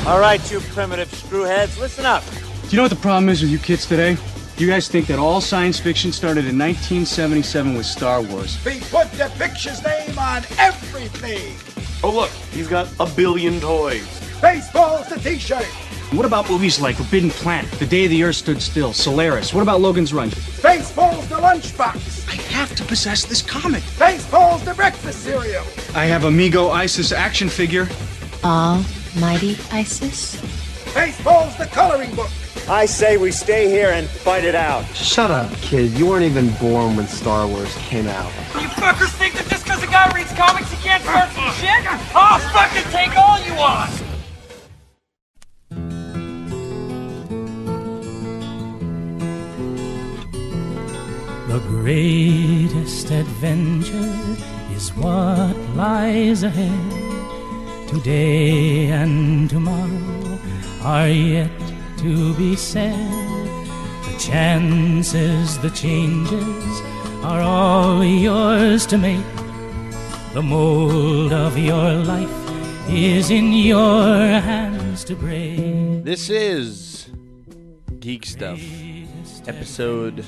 All right, you primitive screwheads, listen up. Do you know what the problem is with you kids today? You guys think that all science fiction started in 1977 with Star Wars. We put the picture's name on everything. Oh, look, he's got a billion toys. Baseball's the t-shirt. What about movies like Forbidden Planet, The Day the Earth Stood Still, Solaris? What about Logan's Run? Baseball's the lunchbox. I have to possess this comic. Baseball's the breakfast cereal. I have Amigo Isis action figure. Almighty Isis? Baseball's the coloring book. I say we stay here and fight it out. Shut up, kid. You weren't even born when Star Wars came out. You fuckers think that just because a guy reads comics he can't start some shit? I'll fucking take all you want! The greatest adventure is what lies ahead. Today and tomorrow are yet to be said. The chances, the changes are all yours to make. The mold of your life is in your hands to break. This is Geek Stuff, episode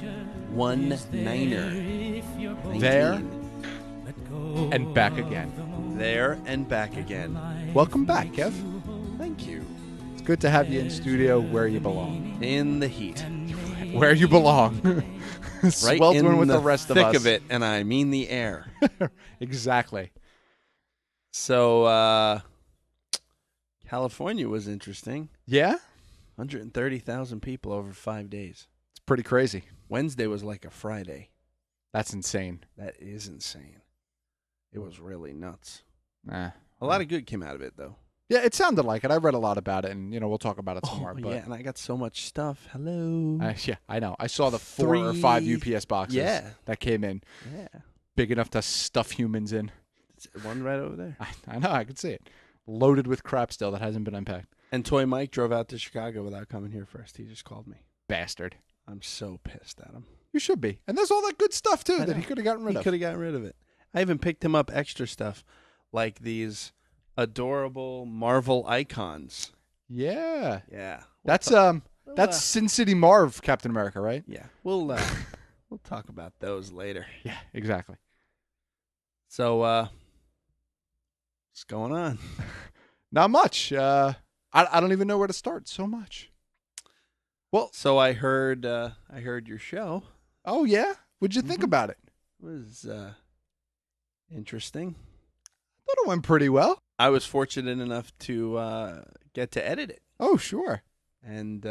19er. There and back again. There and back again. Welcome back, Kev. Thank you. It's good to have you in studio where you belong. In the heat. Where you belong. Right Sweltering in with the the rest of thick us. of it, and I mean the air. Exactly. So, California was interesting. Yeah? 130,000 people over 5 days. It's pretty crazy. Wednesday was like a Friday. That's insane. That is insane. It was really nuts. A lot of good came out of it, though. Yeah, it sounded like it. I read a lot about it, and we'll talk about it some more. But Yeah, and I got so much stuff. Hello. yeah, I know. I saw the 4 or 5 UPS boxes that came in. Yeah. Big enough to stuff humans in. One right over there. I know. I could see it. Loaded with crap still that hasn't been unpacked. And Toy Mike drove out to Chicago without coming here first. He just called me. Bastard. I'm so pissed at him. You should be. And there's all that good stuff, too, that he could have gotten rid of. He could have gotten rid of it. I even picked him up extra stuff, like these adorable Marvel icons. Yeah. Yeah. That's Sin City Marv, Captain America, right? Yeah. We'll talk about those later. Yeah, exactly. So, what's going on? Not much. I don't even know where to start. So much. Well, so I heard your show. Oh yeah, what'd you think about it? It was interesting. I thought it went pretty well. I was fortunate enough to get to edit it. Oh sure. And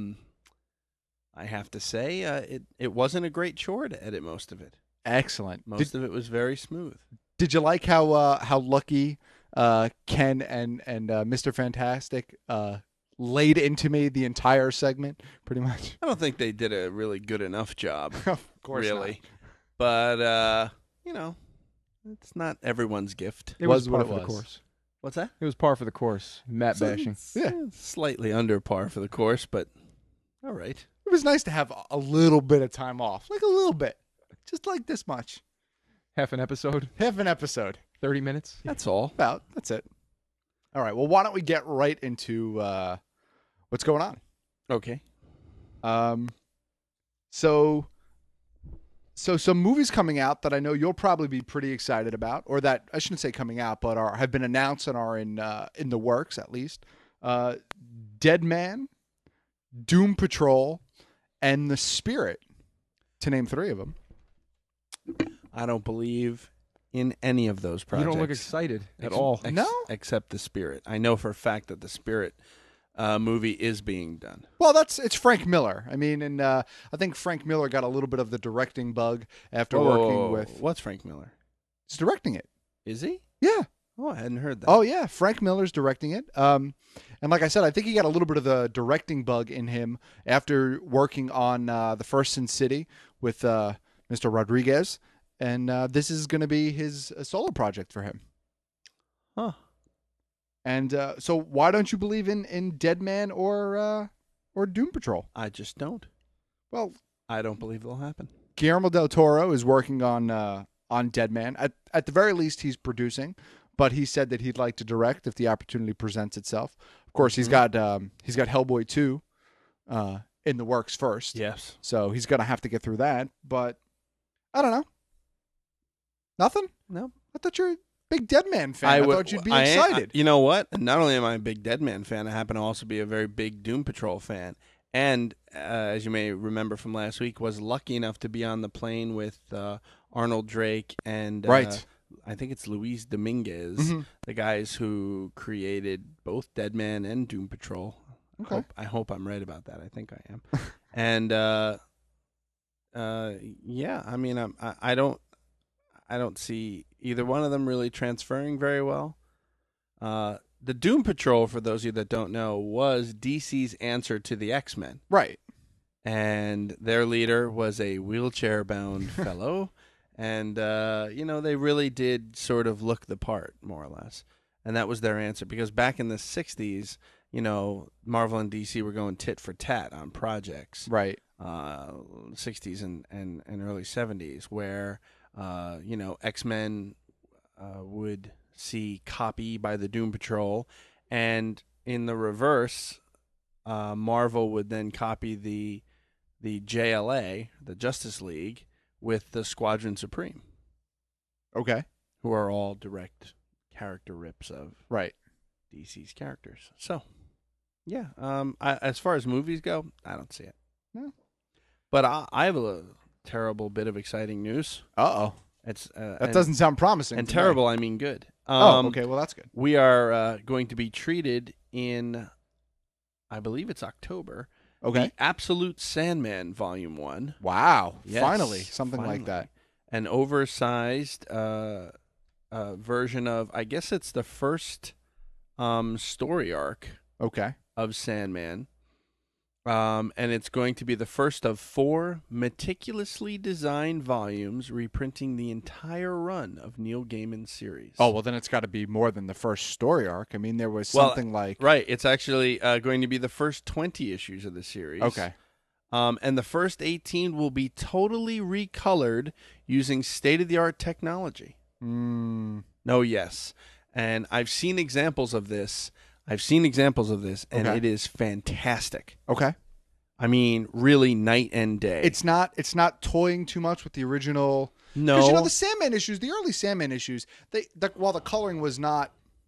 I have to say, it wasn't a great chore to edit most of it. Excellent. Most of it was very smooth. Did you like how lucky Ken and Mr. Fantastic laid into me the entire segment, pretty much? I don't think they did a really good enough job. Of course really. not. But, it's not everyone's gift. It was what par it for the was. course. What's that? It was par for the course. Matt bashing. It's slightly under par for the course, but all right. It was nice to have a little bit of time off, like a little bit, just like this much. Half an episode. 30 minutes. That's all. That's it. All right. Well, why don't we get right into what's going on? Okay. So some movies coming out that I know you'll probably be pretty excited about, or that I shouldn't say coming out, but have been announced and are in the works at least. Dead Man, Doom Patrol, and The Spirit, to name 3 of them. I don't believe in any of those projects. You don't look excited at all. No? Except The Spirit. I know for a fact that The Spirit movie is being done. Well, it's Frank Miller. I mean, and I think Frank Miller got a little bit of the directing bug after working with... What's Frank Miller? He's directing it. Is he? Yeah. Oh, I hadn't heard that. Oh, yeah. Frank Miller's directing it. And like I said, I think he got a little bit of the directing bug in him after working on the first Sin City with Mr. Rodriguez. And this is going to be his solo project for him. Huh. And so why don't you believe in Dead Man or Doom Patrol? I just don't. Well, I don't believe it'll happen. Guillermo del Toro is working on Dead Man. At the very least, he's producing. but he said that he'd like to direct if the opportunity presents itself. Of course, he's got Hellboy 2 in the works first. Yes. So he's going to have to get through that. But I don't know. Nothing? No. I thought you're a big Deadman fan. I thought you'd be excited. You know what? Not only am I a big Deadman fan, I happen to also be a very big Doom Patrol fan. And as you may remember from last week, was lucky enough to be on the plane with Arnold Drake and right. I think it's Luis Dominguez, the guys who created both Deadman and Doom Patrol. Okay. I hope I'm right about that. I think I am. And yeah, I mean, I don't see either one of them really transferring very well. The Doom Patrol, for those of you that don't know, was DC's answer to the X-Men. Right. And their leader was a wheelchair-bound fellow. And, they really did sort of look the part, more or less. And that was their answer. Because back in the 60s, Marvel and DC were going tit for tat on projects. Right. 60s and early 70s, where, X-Men would see copy by the Doom Patrol. And in the reverse, Marvel would then copy the JLA, the Justice League, with the Squadron Supreme. Okay. Who are all direct character rips of right DC's characters. So, yeah. As far as movies go, I don't see it. No. But I have a terrible bit of exciting news. Uh-oh. It's that doesn't sound promising. And terrible, I mean good. Okay. Well, that's good. We are going to be treated in, I believe it's October. Okay. The Absolute Sandman Volume 1. Wow. Yes, finally. Something like that. An oversized version of, I guess it's the first story arc of Sandman. And it's going to be the first of 4 meticulously designed volumes reprinting the entire run of Neil Gaiman's series. Oh, well, then it's got to be more than the first story arc. I mean, there was something like... Right. It's actually going to be the first 20 issues of the series. Okay. And the first 18 will be totally recolored using state-of-the-art technology. No, yes. And I've seen examples of this. And it is fantastic. Okay. I mean, really night and day. It's not toying too much with the original. No. Because, the Sandman issues, the early Sandman issues, while the coloring was not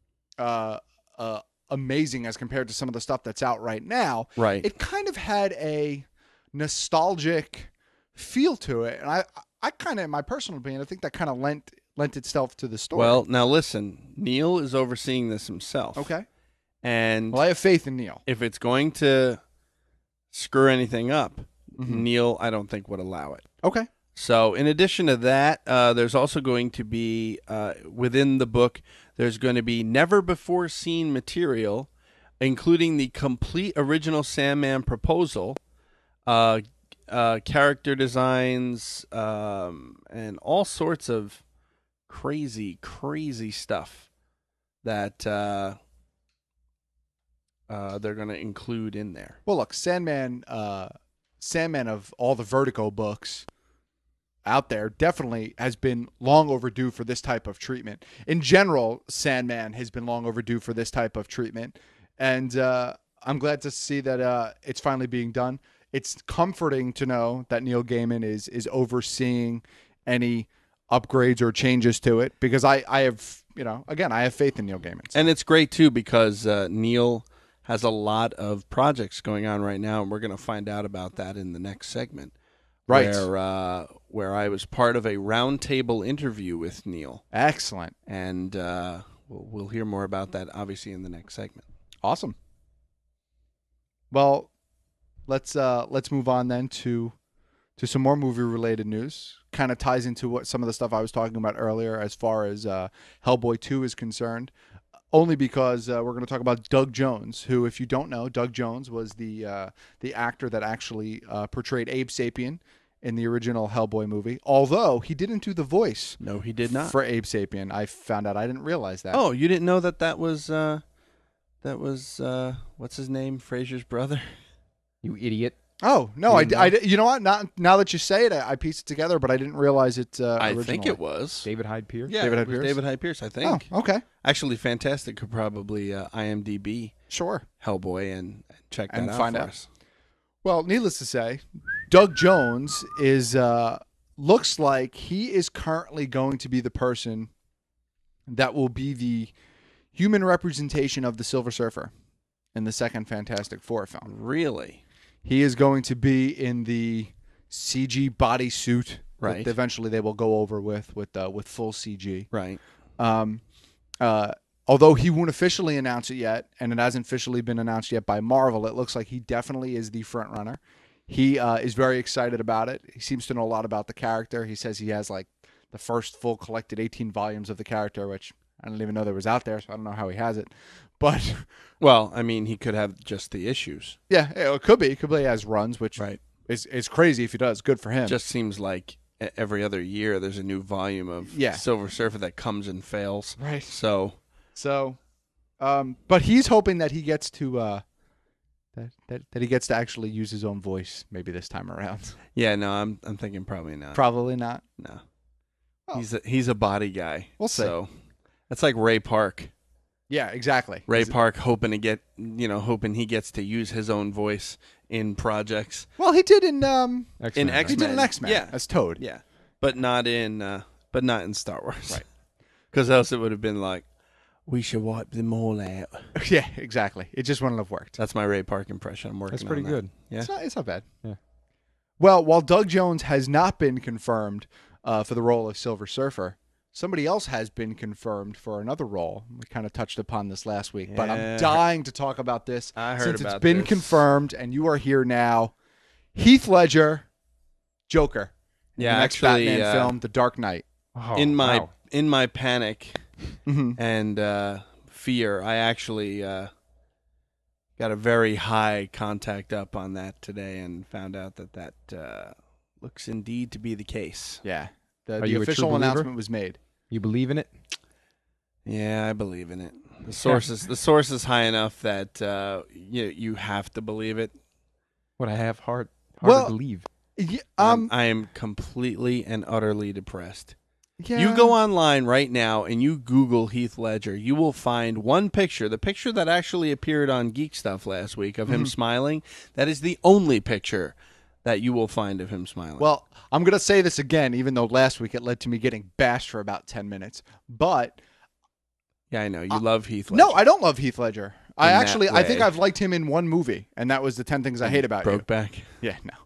amazing as compared to some of the stuff that's out right now, right, it kind of had a nostalgic feel to it. And I kind of, in my personal opinion, I think that kind of lent itself to the story. Well, now listen, Neil is overseeing this himself. Okay. And I have faith in Neil. If it's going to screw anything up, Neil, I don't think would allow it. Okay. So in addition to that, there's also going to be, within the book, there's going to be never-before-seen material, including the complete original Sandman proposal, character designs, and all sorts of crazy, crazy stuff that... they're going to include in there. Well, look, Sandman of all the Vertigo books out there definitely has been long overdue for this type of treatment. In general, Sandman has been long overdue for this type of treatment. And I'm glad to see that it's finally being done. It's comforting to know that Neil Gaiman is overseeing any upgrades or changes to it, because I have, again, I have faith in Neil Gaiman. So. And it's great, too, because Neil has a lot of projects going on right now, and we're going to find out about that in the next segment. Right. Where I was part of a roundtable interview with Neil. Excellent. And we'll hear more about that, obviously, in the next segment. Awesome. Well, let's move on then to some more movie-related news. Kind of ties into what some of the stuff I was talking about earlier as far as Hellboy 2 is concerned. Only because we're going to talk about Doug Jones, who, if you don't know, Doug Jones was the actor that actually portrayed Abe Sapien in the original Hellboy movie. Although he didn't do the voice. No, he did not. For Abe Sapien. I found out. I didn't realize that. Oh, you didn't know that was what's his name? Fraser's brother? You idiot. Oh no, You didn't know? you know what? Not now that you say it, I pieced it together, but I didn't realize it. I think originally. it was. David Hyde Pierce. Yeah, David it Hyde was Pierce? David Hyde Pierce, I think. Oh, okay, Actually, Fantastic could probably IMDb sure. Hellboy and check that And out find for out. us. Well, needless to say, Doug Jones is looks like he is currently going to be the person that will be the human representation of the Silver Surfer in the second Fantastic Four film. Really? He is going to be in the CG bodysuit Right. that eventually they will go over with full CG. Right. Although he won't officially announce it yet, and it hasn't officially been announced yet by Marvel, it looks like he definitely is the front runner. He is very excited about it. He seems to know a lot about the character. He says he has like the first full collected 18 volumes of the character, which I didn't even know there was out there, so I don't know how he has it. But Well, I mean, he could have just the issues. yeah, it could be. It could be he has runs, which Right. is crazy if he does. Good for him. Just seems like every other year there's a new volume of Yeah. Silver Surfer that comes and fails. Right. So, but he's hoping that he gets to that he gets to actually use his own voice maybe this time around. yeah, no, I'm thinking probably not. Probably not. No. Oh. He's a body guy. We'll see. So, that's like Ray Park. Yeah, exactly. Ray Park hoping he gets to use his own voice in projects. Well, he did in X-Men, In right? X-Men. he did in X-Men Yeah. as Toad. Yeah. But not in Star Wars. Right. Because else it would have been like, we should wipe them all out. Yeah, exactly. It just wouldn't have worked. That's my Ray Park impression. I'm working That's pretty on that. good. Yeah. It's not bad. Yeah. Well, while Doug Jones has not been confirmed for the role of Silver Surfer, somebody else has been confirmed for another role. We kind of touched upon this last week, but I'm Yeah. dying to talk about this I heard since about it's been this. confirmed and you are here now. Heath Ledger, Joker. in Yeah, the next actually, Batman film, The Dark Knight. Oh, in wow. my panic Mhm. and fear, I actually got a very high contact up on that today and found out that looks indeed to be the case. Yeah. Are The you a official true believer? announcement was made. You believe in it? Yeah, I believe in it. The source is high enough that you have to believe it. What I have hard Well, to believe. Yeah, I am completely and utterly depressed. yeah. You go online right now and you Google Heath Ledger, you will find one picture, the picture that actually appeared on Geek Stuff last week of him smiling. That is the only picture that you will find of him smiling. Well, I'm going to say this again, even though last week it led to me getting bashed for about 10 minutes. But yeah, I know you love Heath Ledger. no, I don't love Heath Ledger. I In actually, that I think way. I've liked him in one movie, and that was the 10 Things I Hate About You. Brokeback. Yeah, no.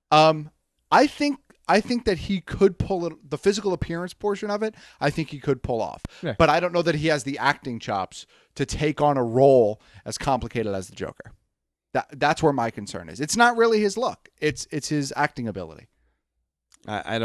I think that he could pull it, the physical appearance portion of it. I think he could pull off, Yeah. but I don't know that he has the acting chops to take on a role as complicated as the Joker. That's where my concern is. It's not really his look; it's his acting ability. I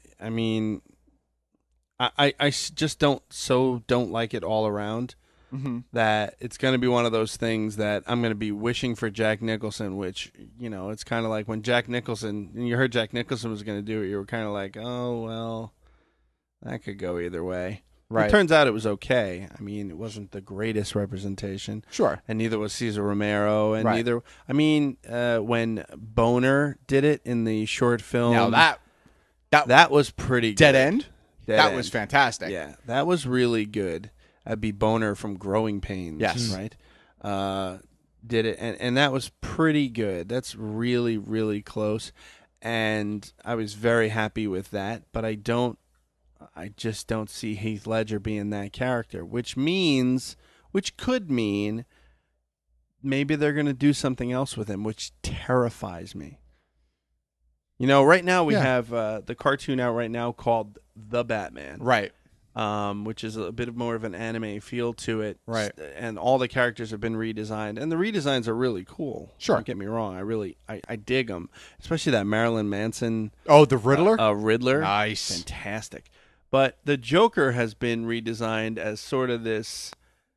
just don't like it all around. Mm-hmm. That it's going to be one of those things that I'm going to be wishing for Jack Nicholson, which, it's kind of like when Jack Nicholson, and you heard Jack Nicholson was going to do it, you were kind of like, oh, well, that could go either way. Right. It turns out it was okay. I mean, it wasn't the greatest representation. Sure. And neither was Cesar Romero, and Right. when Boner did it in the short film, Now that was pretty good. Dead End. Dead That End. was fantastic. Yeah, that was really good. That'd be Boner from Growing Pains. Yes. Right? Did it, and that was pretty good. That's really, really close. And I was very happy with that, but I just don't see Heath Ledger being that character, which could mean maybe they're going to do something else with him, which terrifies me. Right now we have the cartoon out right now called The Batman. Right. Which is a bit more of an anime feel to it. Right. And all the characters have been redesigned. And the redesigns are really cool. Sure. Don't get me wrong. I dig them. Especially that Marilyn Manson. Oh, the Riddler? Riddler. Nice. Fantastic. But the Joker has been redesigned as sort of this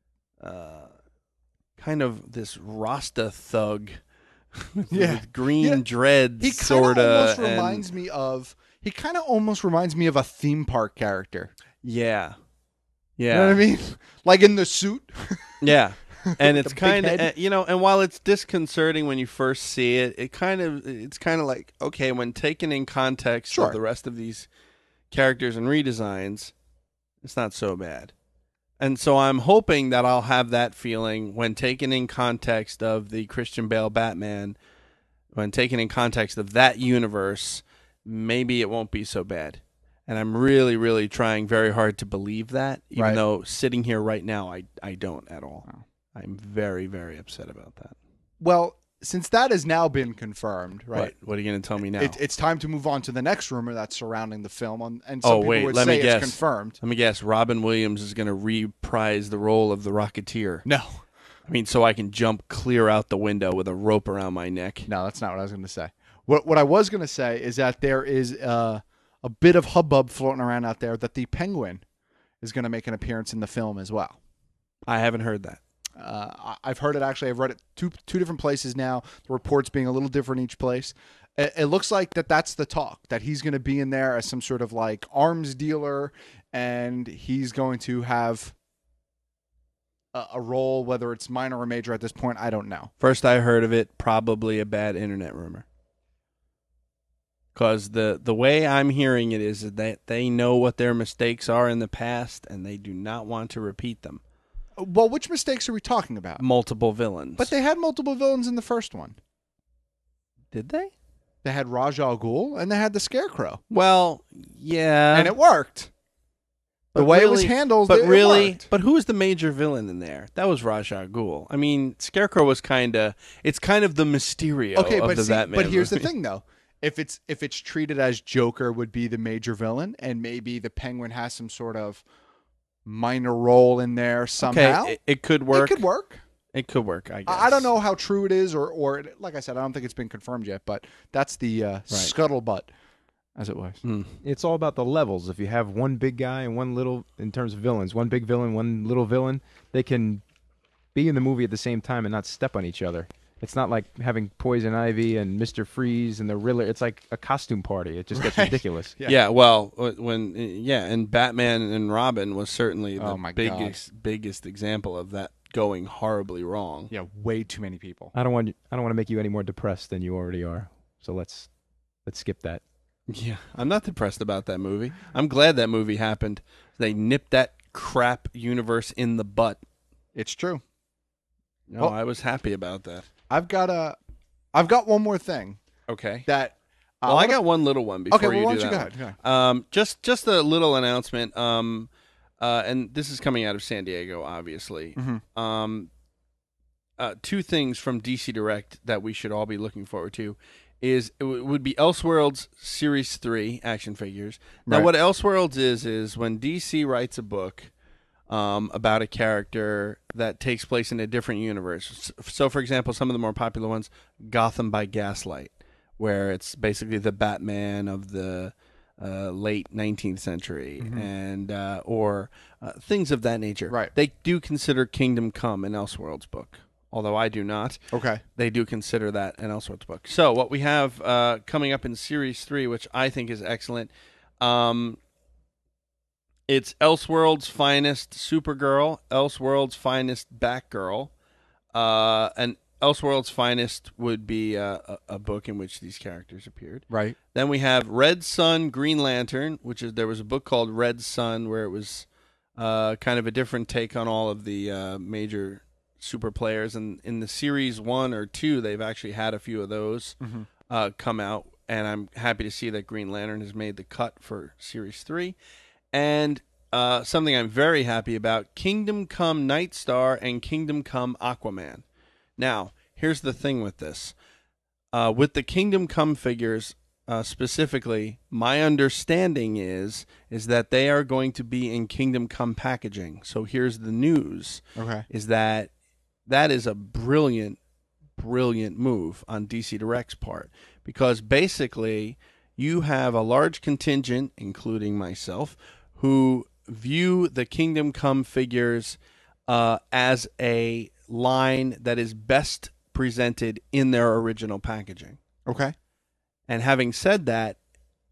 kind of this Rasta thug with green dreads, He sort almost of. reminds me of. He kind of almost reminds me of a theme park character. Yeah. You know what I mean? Like in the suit. Yeah. And With it's the big kind head. of, and while it's disconcerting when you first see it, it's kind of like, okay, when taken in context Sure. of the rest of these characters and redesigns, it's not so bad. And so I'm hoping that I'll have that feeling when taken in context of the Christian Bale Batman, when taken in context of that universe, maybe it won't be so bad. And I'm really, really trying very hard to believe that, even Right. though sitting here right now, I don't at all. I'm very, very upset about that. Well, since that has now been confirmed, right? What are you going to tell me now? It's time to move on to the next rumor that's surrounding the film. And some Oh, people wait, would let say me guess. it's confirmed. Let me guess. Robin Williams is going to reprise the role of the Rocketeer. No. I mean, so I can jump clear out the window with a rope around my neck. No, that's not what I was going to say. What I was going to say is that there is a bit of hubbub floating around out there that the Penguin is going to make an appearance in the film as well. I haven't heard that. I've heard it actually. I've read it two different places now. The reports being a little different each place. It looks like that's the talk, that he's going to be in there as some sort of like arms dealer, and he's going to have a role, whether it's minor or major at this point. I don't know. First I heard of it, probably a bad internet rumor. Because the way I'm hearing it is that they know what their mistakes are in the past, and they do not want to repeat them. Well, which mistakes are we talking about? Multiple villains. But they had multiple villains in the first one. Did they? They had Ra's al Ghul and they had the Scarecrow. Well, yeah. And it worked. The way it was handled, but it really, worked. but who was the major villain in there? That was Ra's al Ghul. I mean, Scarecrow was it's kind of the Mysterio of the Batman. But here's movie. the thing, though. If it's treated as Joker would be the major villain, and maybe the Penguin has some sort of minor role in there somehow, Okay, it could work. It could work. It could work, I guess. I don't know how true it is, or like I said, I don't think it's been confirmed yet. But that's the scuttlebutt, as it was. It's all about the levels. If you have one big guy and one little, in terms of villains, one big villain, one little villain, they can be in the movie at the same time and not step on each other. It's not like having Poison Ivy and Mr. Freeze and the Riddler. It's like a costume party. It just gets ridiculous. Yeah, well, and Batman and Robin was certainly the biggest example of that going horribly wrong. Yeah, way too many people. I don't want to make you any more depressed than you already are. So let's skip that. Yeah, I'm not depressed about that movie. I'm glad that movie happened. They nipped that crap universe in the butt. It's true. No, I was happy about that. I've got one more thing. Okay. That. Well, I got one little one before okay, well, you why do don't that. you go ahead? Just a little announcement. And this is coming out of San Diego, obviously. Mm-hmm. Two things from DC Direct that we should all be looking forward to is it would be Elseworlds Series 3 action figures. Now, Right. what Elseworlds is when DC writes a book about a character that takes place in a different universe. So, for example, some of the more popular ones, Gotham by Gaslight, where it's basically the Batman of the late 19th century, and or things of that nature. Right. They do consider Kingdom Come an Elseworlds book, although I do not. Okay. They do consider that an Elseworlds book. So what we have coming up in Series 3, which I think is excellent, it's Elseworlds' finest Supergirl, Elseworlds' finest Batgirl, and Elseworlds' finest would be a book in which these characters appeared. Right. Then we have Red Sun, Green Lantern, there was a book called Red Sun where it was kind of a different take on all of the major super players. And in the Series 1 or 2, they've actually had a few of those come out. And I'm happy to see that Green Lantern has made the cut for Series 3. And something I'm very happy about, Kingdom Come Nightstar and Kingdom Come Aquaman. Now, here's the thing with this. With the Kingdom Come figures specifically, my understanding is that they are going to be in Kingdom Come packaging. So here's the news. Okay. Is that is a brilliant move on DC Direct's part. Because basically, you have a large contingent, including myself, who view the Kingdom Come figures as a line that is best presented in their original packaging. Okay. And having said that,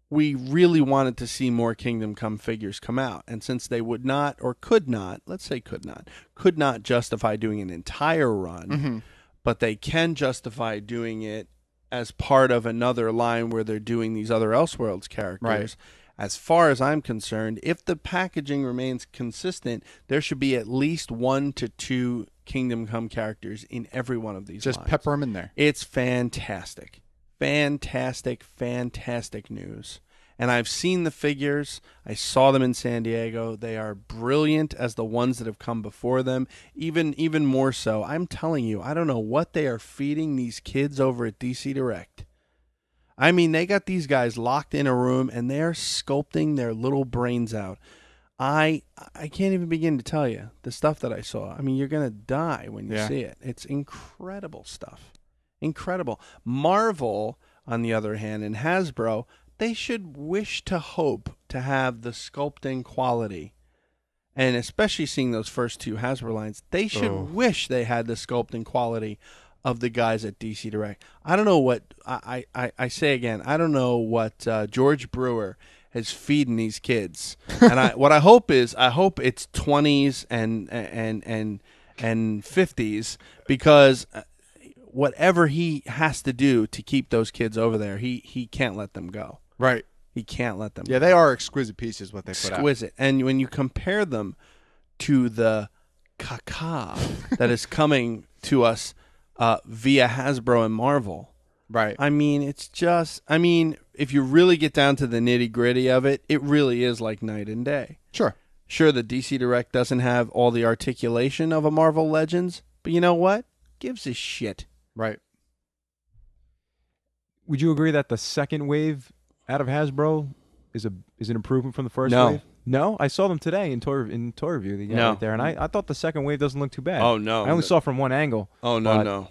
we really wanted to see more Kingdom Come figures come out. And since they would not, or could not, let's say could not justify doing an entire run, but they can justify doing it as part of another line where they're doing these other Elseworlds characters. Right. As far as I'm concerned, if the packaging remains consistent, there should be at least 1 to 2 Kingdom Come characters in every one of these Just lines. pepper them in there. It's fantastic. Fantastic news. And I've seen the figures. I saw them in San Diego. They are brilliant as the ones that have come before them, even more so. I'm telling you, I don't know what they are feeding these kids over at DC Direct. I mean, they got these guys locked in a room, and they're sculpting their little brains out. I can't even begin to tell you the stuff that I saw. I mean, you're going to die when you see it. It's incredible stuff. Incredible. Marvel, on the other hand, and Hasbro, they should wish to hope to have the sculpting quality, and especially seeing those first 2 Hasbro lines, they should wish they had the sculpting quality of the guys at DC Direct. I don't know what I say again. I don't know what George Brewer is feeding these kids, and what I hope is it's 20s and 50s, because whatever he has to do to keep those kids over there, he can't let them go. Right. He can't let them go. Yeah, they are exquisite pieces, what they put out. Exquisite. And when you compare them to the caca that is coming to us via Hasbro and Marvel. Right. I mean, it's just, if you really get down to the nitty gritty of it, it really is like night and day. Sure. Sure, the DC Direct doesn't have all the articulation of a Marvel Legends, but you know what? Gives a shit. Right. Would you agree that the second wave out of Hasbro is an improvement from the first No. wave? No, I saw them today in toy review. They got No. right there, and I thought the second wave doesn't look too bad. Oh, no. I only saw from one angle. Oh, no.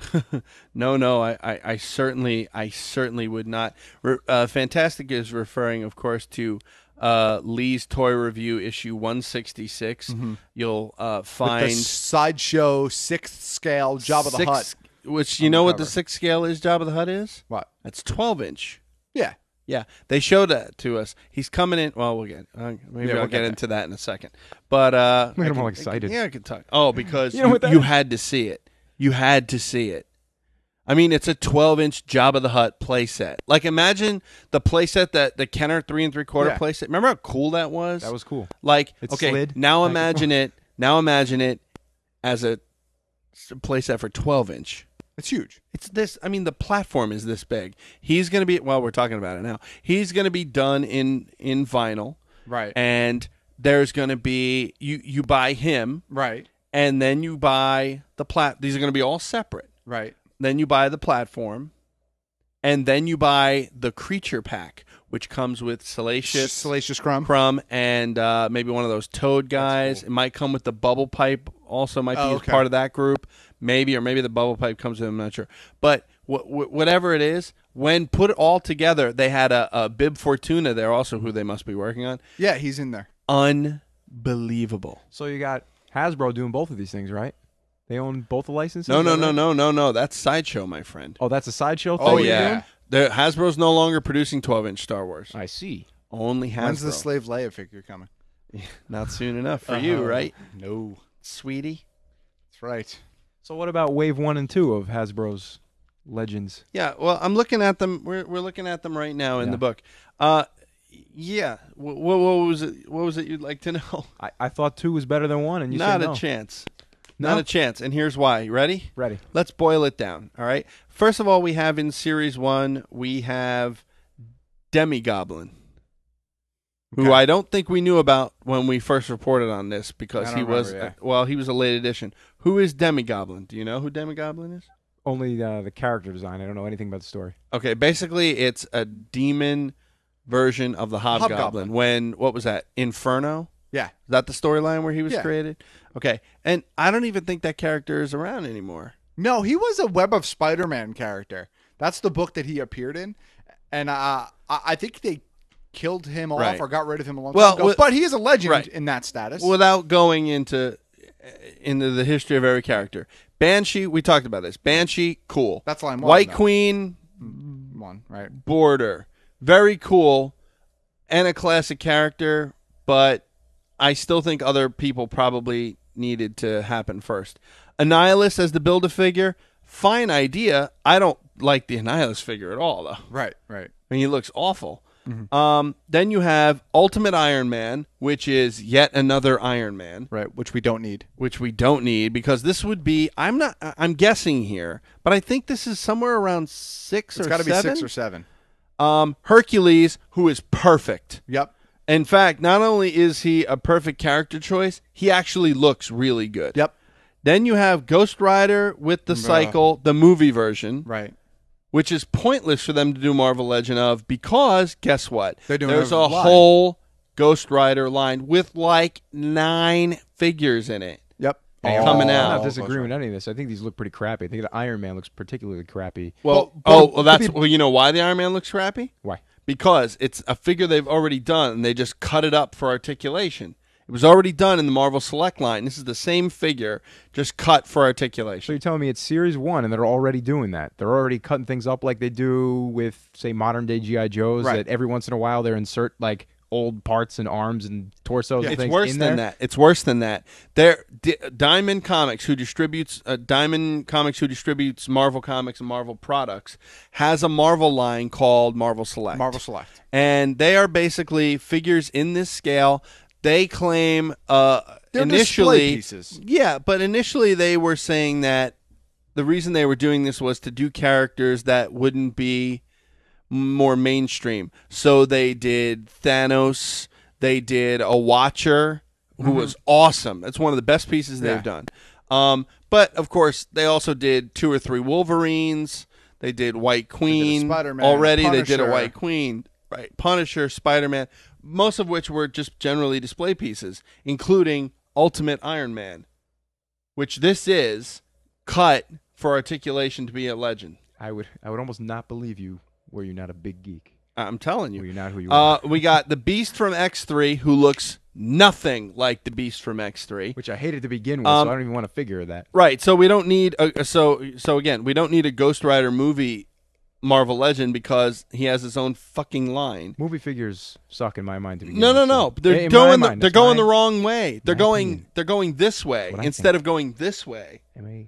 No. I certainly would not. Fantastic is referring, of course, to Lee's Toy Review issue 166. You'll find with the sideshow 6th scale Jabba the Hutt. Which, you know what the 6th scale is, Jabba the Hutt is? What? That's 12-inch. Yeah. Yeah, they showed that to us. He's coming in. Well, we'll get. Maybe I'll get into that in a second. But I'm all excited. I can talk. Oh, because You know what that you is? had to see it. You had to see it. I mean, it's a 12-inch Jabba the Hutt playset. Like, imagine the playset that the Kenner 3 3/4 playset. Remember how cool that was? That was cool. Like, It okay, slid now back imagine it. Now imagine it as a playset for 12-inch. It's huge. It's this. I mean, the platform is this big. He's going to be. Well, we're talking about it now. He's going to be done in vinyl, Right. and there's going to be you buy him, Right. and then you buy the These are going to be all separate. Right. Then you buy the platform, and then you buy the creature pack, which comes with Salacious Crumb. Crumb, and maybe one of those Toad guys. Cool. It might come with the Bubble Pipe. Also, might be as okay. part of that group. Maybe the Bubble Pipe comes with. I'm not sure, but whatever it is, when put all together, they had a Bib Fortuna there, also who they must be working on. Yeah, he's in there. Unbelievable. So you got Hasbro doing both of these things, right? They own both the licenses? No. That's Sideshow, my friend. Oh, that's a sideshow thing? Oh, you're yeah. doing? Hasbro's no longer producing 12-inch Star Wars. I see. Only Hasbro. When's the Slave Leia figure coming? Not soon enough for you, right? No. Sweetie? That's right. So what about Wave 1 and 2 of Hasbro's Legends? Yeah, well, I'm looking at them. We're looking at them right now in the book. Yeah. What was it? What was it you'd like to know? I thought 2 was better than 1, and you Not said no. a chance. No? Not a chance. And here's why. You ready? Ready. Let's boil it down. All right. First of all, we have in Series 1, we have Demi-Goblin, who I don't think we knew about when we first reported on this because he was, he was a late edition. Who is Demi-Goblin? Do you know who Demi-Goblin is? Only the character design. I don't know anything about the story. Okay, basically it's a demon version of the Hobgoblin. When, what was that, Inferno? Yeah. Is that the storyline where he was created? Okay, and I don't even think that character is around anymore. No, he was a Web of Spider-Man character. That's the book that he appeared in. And I think they killed him off or got rid of him a long time ago. But he is a legend in that status. Without going into the history of every character. Banshee, we talked about this. Banshee, cool. That's line 1. White Queen, 1, right. border. very cool, and a classic character, but I still think other people probably needed to happen first. Annihilus as the Build-A-Figure, fine idea. I don't like the Annihilus figure at all, though. Right. I mean, he looks awful. Then you have Ultimate Iron Man, which is yet another Iron Man. Right, which we don't need. Because this would be, I'm guessing here, but I think this is somewhere around 6 or 7. It's got to be 6 or 7. Hercules, who is perfect. Yep. In fact, not only is he a perfect character choice, he actually looks really good. Yep. Then you have Ghost Rider with the Cycle, the movie version. Right. Which is pointless for them to do Marvel Legend of because, guess what? There's a line. whole Ghost Rider line with like 9 figures in it. Yep. Coming out. I'm not disagreeing with any of this. I think these look pretty crappy. I think the Iron Man looks particularly crappy. Well, you know why the Iron Man looks crappy? Why? Because it's a figure they've already done, and they just cut it up for articulation. It was already done in the Marvel Select line. This is the same figure, just cut for articulation. So you're telling me it's Series 1, and they're already doing that. They're already cutting things up like they do with, say, modern-day G.I. Joes, that every once in a while they insert, like, old parts and arms and torsos and things it's worse in than there. that. It's worse than that. Diamond Comics, who distributes Marvel Comics and Marvel products, has a Marvel line called Marvel Select. And they are basically figures in this scale. They claim They're initially display pieces. Yeah, but initially they were saying that the reason they were doing this was to do characters that wouldn't be more mainstream. So they did Thanos, they did a Watcher who was awesome. That's one of the best pieces they've done. But of course, they also did 2 or 3 Wolverines. They did White Queen Spider-Man, already. Punisher. They did a White Queen, right? Punisher, Spider-Man. Most of which were just generally display pieces, including Ultimate Iron Man, which this is cut for articulation to be a legend. I would almost not believe you were you not a big geek. I'm telling you. Were you not who you are. We got the Beast from X3, who looks nothing like the Beast from X3. Which I hated to begin with, so I don't even want to figure that. Right, so we don't need so again, we don't need a Ghost Rider movie Marvel Legend because he has his own fucking line. Movie figures suck in my mind to begin No. with. They're going the wrong way. They're going this way instead of going this way.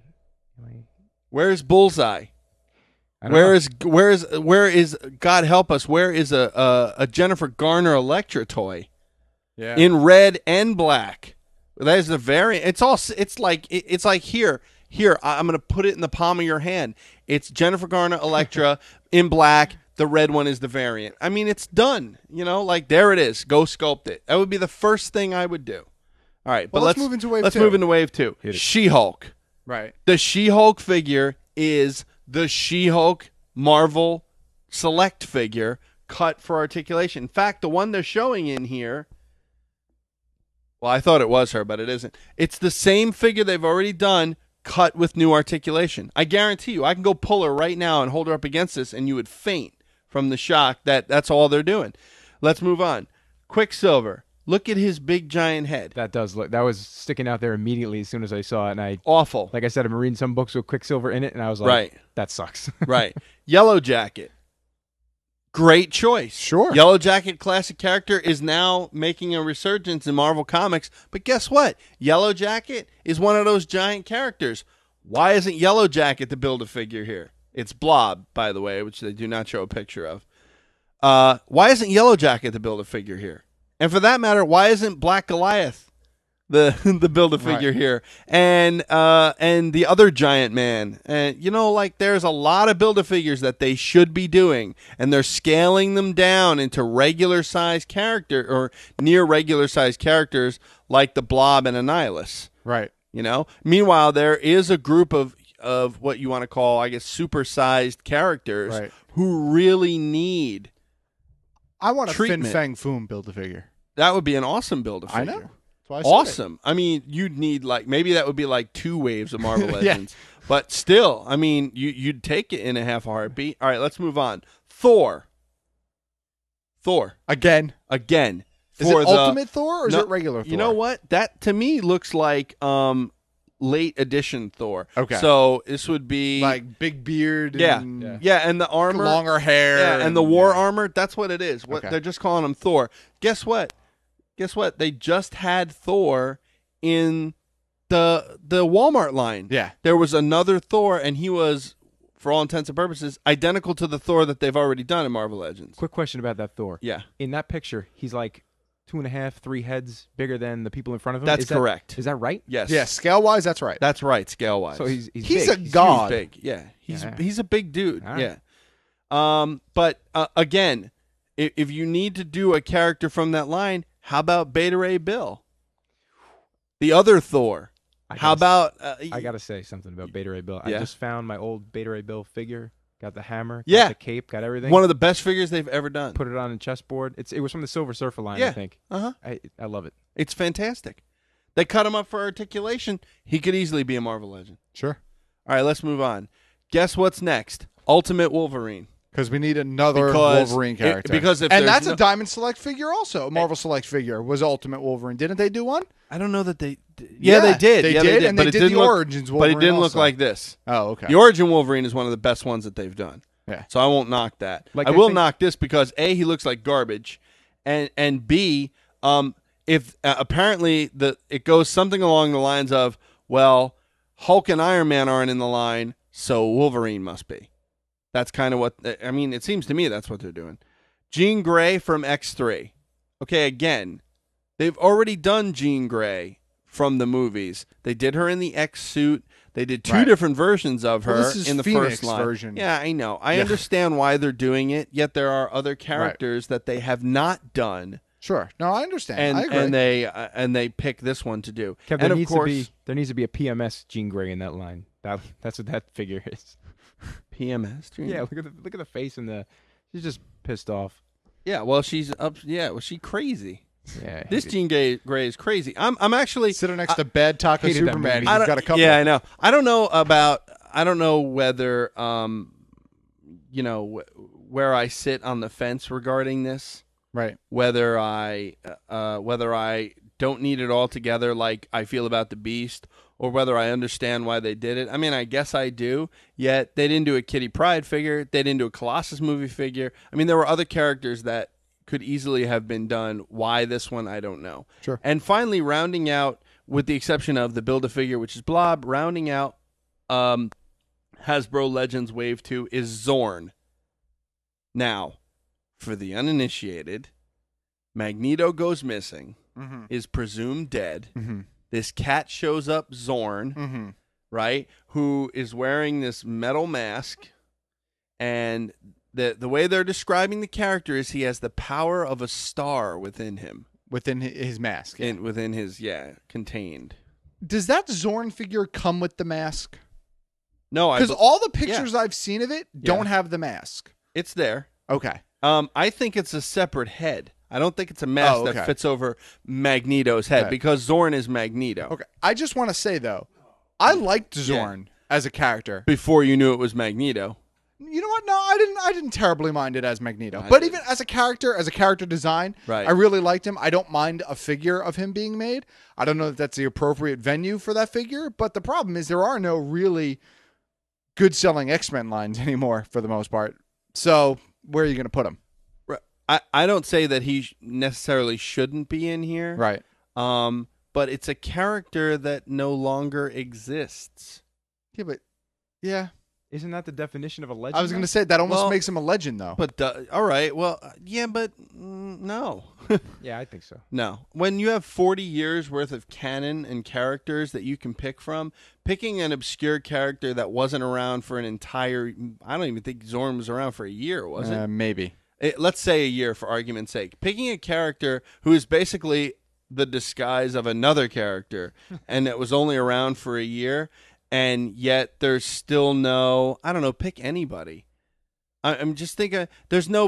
Where's Bullseye? Where is God help us? Where is a Jennifer Garner Elektra toy? Yeah. In red and black. That is the variant. It's like here. I'm going to put it in the palm of your hand. It's Jennifer Garner Elektra in black. The red one is the variant. I mean, it's done. You know, like there it is. Go sculpt it. That would be the first thing I would do. All right, well, but let's move into wave 2. Let's move into wave 2. She-Hulk. Right. The She-Hulk figure is the She-Hulk Marvel Select figure cut for articulation. In fact, the one they're showing in here, well, I thought it was her, but it isn't. It's the same figure they've already done, cut with new articulation. I guarantee you, I can go pull her right now and hold her up against this, and you would faint from the shock that that's all they're doing. Let's move on. Quicksilver. Look at his big giant head. That was sticking out there immediately as soon as I saw it, and awful. Like I said, I'm reading some books with Quicksilver in it, and I was like, that sucks. Right. Yellow Jacket. Great choice. Sure. Yellow Jacket classic character is now making a resurgence in Marvel Comics, but guess what? Yellow Jacket is one of those giant characters. Why isn't Yellow Jacket the Build-A-Figure here? It's Blob, by the way, which they do not show a picture of. Why isn't Yellow Jacket the Build-A-Figure here? And for that matter, why isn't Black Goliath the Build-A-Figure here? And the other giant man. And there's a lot of Build-A-Figures that they should be doing, and they're scaling them down into regular size character or near regular size characters like the Blob and Annihilus. Right. Meanwhile, there is a group of what you want to call, I guess, supersized characters who really need I want a treatment. Fin Fang Foom Build-A-Figure. That would be an awesome Build-A-Figure. I know. That's why I said awesome. I mean, you'd need maybe that would be 2 waves of Marvel Legends. But still, I mean, you'd take it in a half a heartbeat. All right, let's move on. Thor. Again. Is it Ultimate Thor or is it regular Thor? You know what? That to me looks like late edition Thor. Okay. So this would be like big beard. Yeah, And and the armor, longer hair, yeah, and the war armor. That's what it is. What Okay. they're just calling him Thor. Guess what? They just had Thor in the Walmart line. Yeah. There was another Thor, and he was, for all intents and purposes, identical to the Thor that they've already done in Marvel Legends. Quick question about that Thor. Yeah. In that picture, he's like 2.5, 3 heads bigger than the people in front of him. That's correct. Is that right? Yes. Yeah, scale wise, that's right. That's right, scale wise. So he's He's big. a god. He's big. Yeah. Yeah. He's a big dude. All right. Yeah. But again, if you need to do a character from that line, how about Beta Ray Bill? The other Thor. How about I gotta say something about Beta Ray Bill. Yeah. I just found my old Beta Ray Bill figure. Got the hammer. Got Yeah. the cape. Got everything. one of the best figures they've ever done. Put it on a chessboard. It was from the Silver Surfer line, Yeah. I think. Uh-huh. I love it. It's fantastic. They cut him up for articulation. He could easily be a Marvel Legend. Sure. All right, let's move on. Guess what's next? Ultimate Wolverine. Because we need another Because Wolverine it- character. because if and there's that's no- a Diamond Select figure also. A Marvel Select figure was Ultimate Wolverine. Didn't they do one? I don't know that they. Yeah, they did. they Yeah, did, and but they it did didn't the look- Origins But it Wolverine didn't look also. like this. Oh, okay. The Origin Wolverine is one of the best ones that they've done. Yeah. So I won't knock that. Like, I I will think- knock this because A, he looks like garbage, and B, if apparently it goes something along the lines of, well, Hulk and Iron Man aren't in the line, so Wolverine must be. That's kind of what I mean. It seems to me that's what they're doing. Jean Grey from X3. Okay, again, they've already done Jean Grey from the movies. They did her in the X suit. They did two Right. different versions of her Well, this is in the Phoenix first line. version. Yeah, I know. I Yeah. understand why they're doing it. Yet there are other characters that they have not done, Sure. No, I understand. I agree. and they pick this one to do. Kev, and there of needs course, there needs to be a PMS Jean Grey in that line. That's what that figure is. PMS. Yeah, look at the face and she's just pissed off. Yeah. Well, she's up. Yeah. Well, she's crazy. Yeah. This Jean Grey is crazy. I'm actually Sitting next to Bad Taco hated that Superman. movie. He's got a couple. Yeah, I know. I don't know whether where I sit on the fence regarding this. Right. Whether I don't need it all together like I feel about the Beast, or whether I understand why they did it. I mean, I guess I do. Yet they didn't do a Kitty Pryde figure. They didn't do a Colossus movie figure. I mean, there were other characters that could easily have been done. Why this one, I don't know. Sure. And finally, rounding out, with the exception of the Build-A-Figure, which is Blob, rounding out Hasbro Legends Wave 2 is Zorn. Now, for the uninitiated, Magneto goes missing, is presumed dead. Mm-hmm. This cat shows up, Zorn, Mm-hmm. right, who is wearing this metal mask, and the way they're describing the character is he has the power of a star within him. Within his mask. Within his, contained. Does that Zorn figure come with the mask? No, Because all the pictures I've seen of it don't have the mask. it's there. Okay. I think it's a separate head. I don't think it's a mask that fits over Magneto's head, Okay. because Zorn is Magneto. Okay. I just want to say, though, I liked Zorn as a character. Before you knew it was Magneto. You know what? No, I didn't terribly mind it as Magneto. I But did. even as a character design, Right. I really liked him. I don't mind a figure of him being made. I don't know if that's the appropriate venue for that figure, but the problem is there are no really good selling X-Men lines anymore for the most part. So where are you going to put him? I don't say that he necessarily shouldn't be in here. Right. But it's a character that no longer exists. Yeah, but yeah. Isn't that the definition of a legend? I was going to say that almost Well, makes him a legend, though. But all right, well, yeah, but no. Yeah, I think so. No. When you have 40 years worth of canon and characters that you can pick from, picking an obscure character that wasn't around for an entire, I don't even think Zorn was around for a year, was it? Maybe. Let's say a year for argument's sake. Picking a character who is basically the disguise of another character and that was only around for a year, and yet there's still no, I don't know, pick anybody. I'm just thinking there's no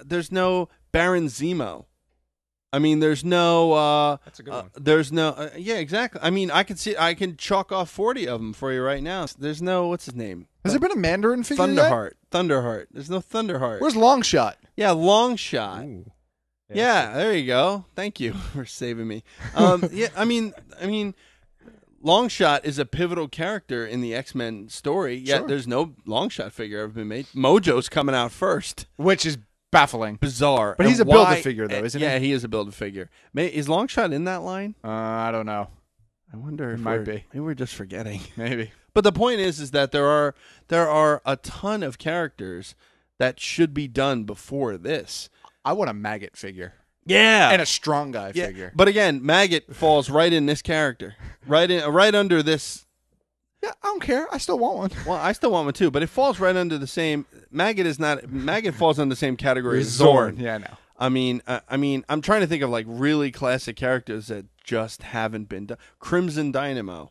Baron Zemo. I mean, there's no. That's a good one. There's no. Yeah, exactly. I mean, I can chalk off 40 of them for you right now. There's no. What's his name? Has there been a Mandarin figure yet? Thunderheart. There's no Thunderheart. Where's Longshot? Yeah, Longshot. Ooh. Yeah, there you go. Thank you for saving me. Yeah, I mean, Longshot is a pivotal character in the X-Men story, yet Sure. there's no Longshot figure ever been made. Mojo's coming out first. Which is baffling. Bizarre. But he's And a Build-A-Figure, though, isn't he? Yeah, he is a Build-A-Figure. Is Longshot in that line? I don't know. I wonder if might be. Maybe we're just forgetting. Maybe. But the point is that there are a ton of characters that should be done before this. I want a Maggot figure. Yeah. And a Strong Guy figure. But again, Maggot falls right in this character. Right under this. Yeah, I don't care. I still want one. Well, I still want one too, but it falls right under the same. Maggot falls under the same category as Zorn. Yeah, I know. I mean, I'm trying to think of like really classic characters that just haven't been done. Crimson Dynamo.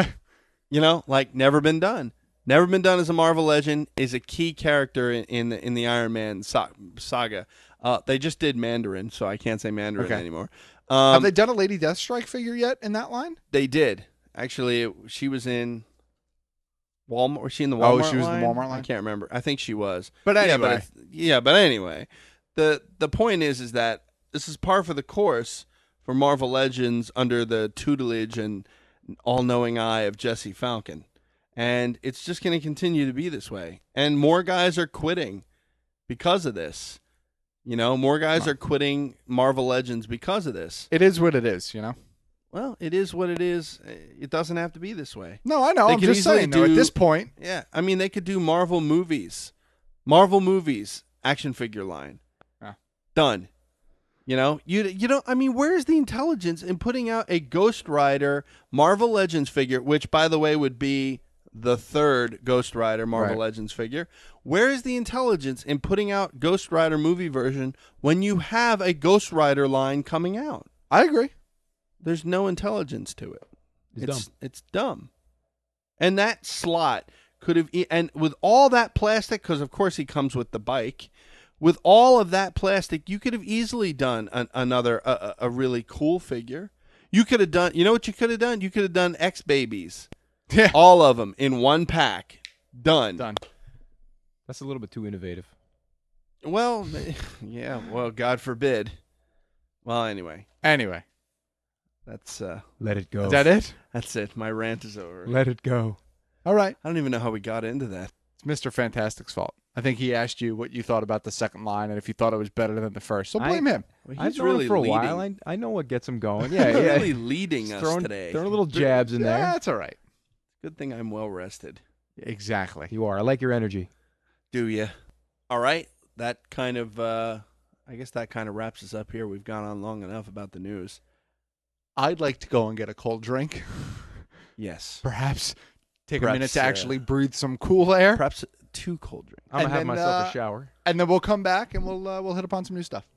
You know, like never been done. Never been done as a Marvel Legend, is a key character in the Iron Man saga. They just did Mandarin, so I can't say Mandarin anymore. Have they done a Lady Deathstrike figure yet in that line? They did. Actually, she was in Walmart. Was she in the Walmart line? Oh, she was in the Walmart line? I can't remember. I think she was. But anyway. But anyway. The point is that this is par for the course for Marvel Legends under the tutelage and all-knowing eye of Jesse Falcon. And it's just going to continue to be this way. And more guys are quitting because of this. You know, more guys are quitting Marvel Legends because of this. It is what it is, you know? Well, it is what it is. It doesn't have to be this way. No, I know. They I'm could just easily saying, though, at this point. Yeah, I mean, they could do Marvel movies. Marvel movies, action figure line. Yeah. Done. You know, you don't. I mean, where's the intelligence in putting out a Ghost Rider Marvel Legends figure, which, by the way, would be the third Ghost Rider Marvel Legends figure? Where is the intelligence in putting out Ghost Rider movie version when you have a Ghost Rider line coming out? I agree. There's no intelligence to it. It's dumb. It's dumb. And that slot could have, and with all that plastic, because of course he comes with the bike. With all of that plastic, you could have easily done another really cool figure. You could have done, you know what you could have done? You could have done X Babies. Yeah. All of them in one pack. Done. That's a little bit too innovative. Well, yeah, well, God forbid. Well, anyway. That's Let it go. Is that it? That's it. My rant is over. Let it go. All right. I don't even know how we got into that. It's Mr. Fantastic's fault. I think he asked you what you thought about the second line and if you thought it was better than the first. So blame him. Well, I've he's known him really for a leading. while. I know what gets him going. Yeah, He's yeah. really leading us throwing, today. Throwing little jabs in there. Yeah, that's all right. Good thing I'm well rested. Exactly. You are. I like your energy. Do you? All right. That kind of, I guess that kind of wraps us up here. We've gone on long enough about the news. I'd like to go and get a cold drink. Yes. Perhaps take a Perhaps, minute to actually breathe some cool air. Perhaps 2 cold drinks. I'm going to have then, myself a shower. And then we'll come back and we'll hit upon some new stuff.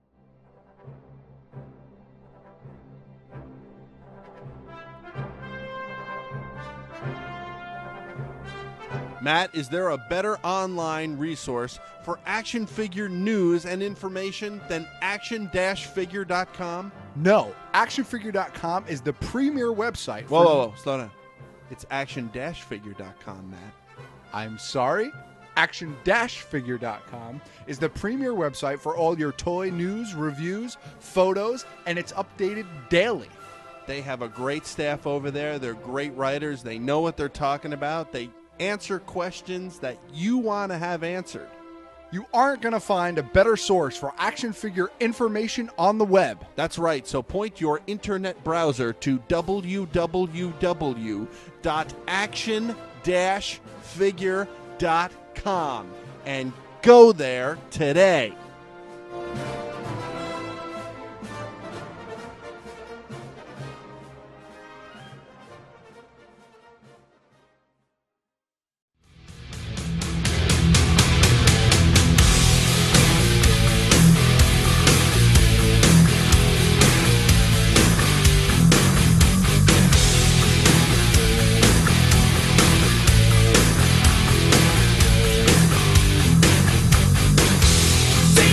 Matt, is there a better online resource for action figure news and information than action-figure.com? No. Actionfigure.com is the premier website. Whoa, slow down. It's action-figure.com, Matt. I'm sorry. Action-figure.com is the premier website for all your toy news, reviews, photos, and it's updated daily. They have a great staff over there. They're great writers. They know what they're talking about. They answer questions that you want to have answered. You aren't going to find a better source for action figure information on the web. That's right. So point your internet browser to www.action-figure.com and go there today. See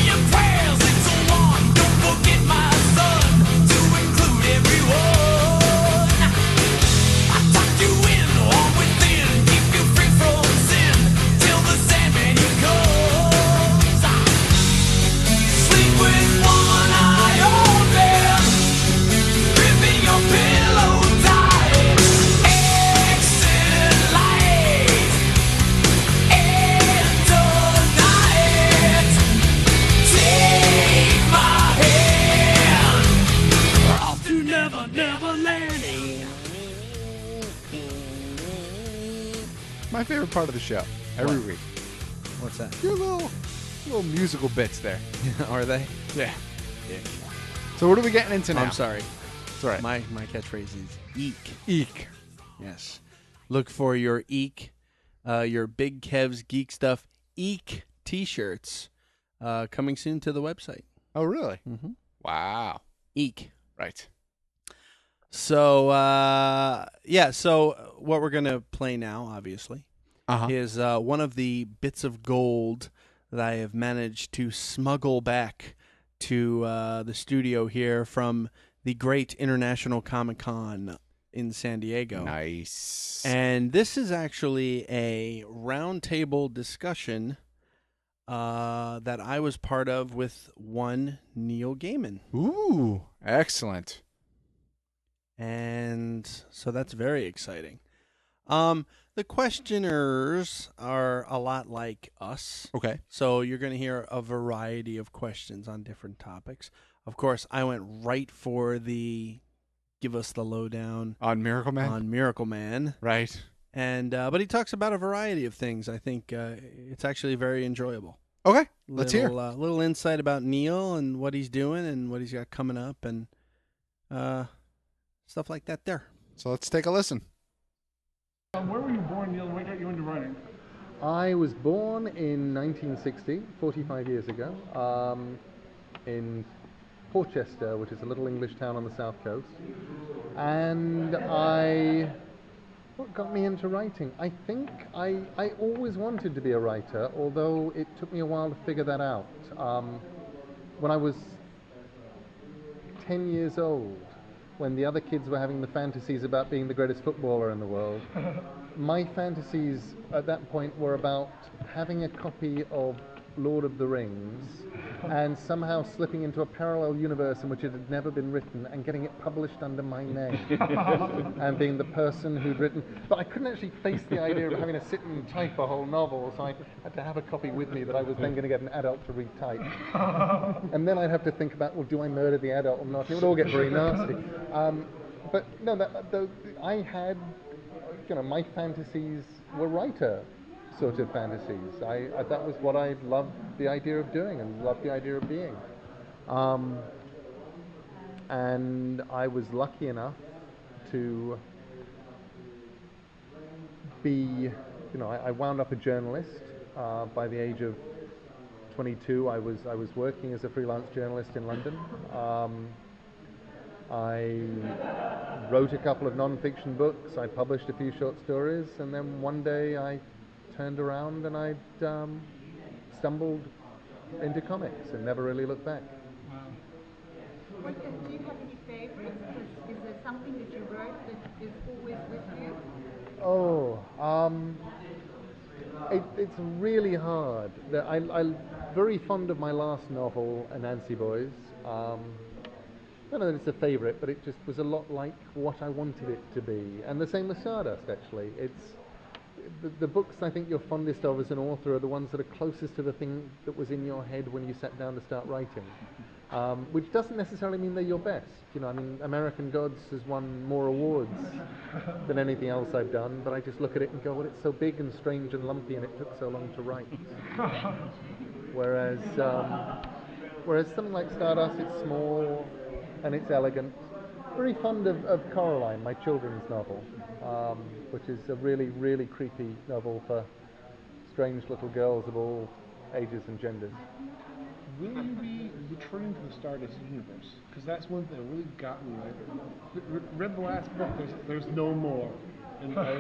my favorite part of the show every week. What's that? Your little musical bits there. Are they? Yeah. Yeah. So what are we getting into now? I'm sorry. It's all right. My catchphrase is eek. Eek. Yes. Look for your eek, your Big Kev's Geek Stuff eek T-shirts coming soon to the website. Oh, really? Mm-hmm. Wow. Eek. Right. So, so what we're going to play now, obviously, is one of the bits of gold that I have managed to smuggle back to the studio here from the great International Comic-Con in San Diego. Nice. And this is actually a roundtable discussion that I was part of with one Neil Gaiman. Ooh, excellent. And so that's very exciting. The questioners are a lot like us. Okay. So you're going to hear a variety of questions on different topics. Of course, I went right for the give us the lowdown on Miracle Man. On Miracle Man. Right. And but he talks about a variety of things. I think it's actually very enjoyable. Okay, let's hear. Little insight about Neil and what he's doing and what he's got coming up and stuff like that there. So let's take a listen. Where were you born, Neil? What got you into writing? I was born in 1960, 45 years ago, in Portchester, which is a little English town on the south coast. And what got me into writing? I think I always wanted to be a writer, although it took me a while to figure that out. When I was 10 years old, when the other kids were having the fantasies about being the greatest footballer in the world, my fantasies at that point were about having a copy of Lord of the Rings and somehow slipping into a parallel universe in which it had never been written and getting it published under my name and being the person who'd written. But I couldn't actually face the idea of having to sit and type a whole novel, so I had to have a copy with me that I was then going to get an adult to retype. And then I'd have to think about, well, do I murder the adult or not? It would all get very nasty. But no, I had, my fantasies were writer sort of fantasies. That was what I loved the idea of doing and loved the idea of being. And I was lucky enough to be, I wound up a journalist. By the age of 22, I was working as a freelance journalist in London. I wrote a couple of non-fiction books. I published a few short stories, and then one day I turned around and I stumbled into comics and never really looked back. Do you have any favorites? Is there something that you wrote that is always with you? It's really hard. I'm very fond of my last novel, Anansi Boys. I don't know that it's a favorite, but it just was a lot like what I wanted it to be. And the same with Stardust, actually. It's the books I think you're fondest of as an author are the ones that are closest to the thing that was in your head when you sat down to start writing, which doesn't necessarily mean they're your best. American Gods has won more awards than anything else I've done, but I just look at it and go, well, it's so big and strange and lumpy and it took so long to write. Whereas something like Stardust, it's small and it's elegant. Very fond of Coraline, my children's novel, which is a really, really creepy novel for strange little girls of all ages and genders. Will you be returning to the Stardust universe? Because that's one thing that really got me. I read the last book. There's no more, and I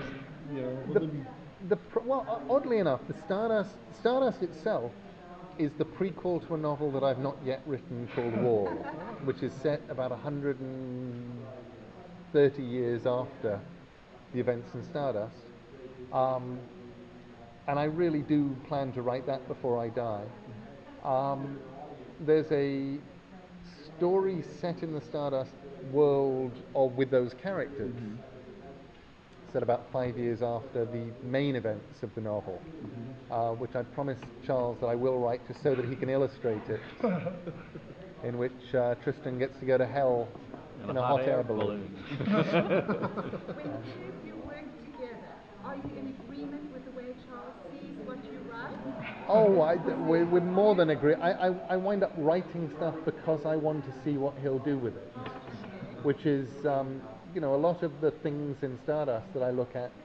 was, oddly enough, the Stardust itself is the prequel to a novel that I've not yet written called War, which is set about 130 years after the events in Stardust. And I really do plan to write that before I die. There's a story set in the Stardust world with those characters, set about 5 years after the main events of the novel, which I promised Charles that I will write just so that he can illustrate it, in which Tristan gets to go to hell in a hot air balloon. When two of you work together, are are you in agreement with the way Charles sees what you write? Oh, we're more than agree. I wind up writing stuff because I want to see what he'll do with it, which is, you know, a lot of the things in Stardust that I look at,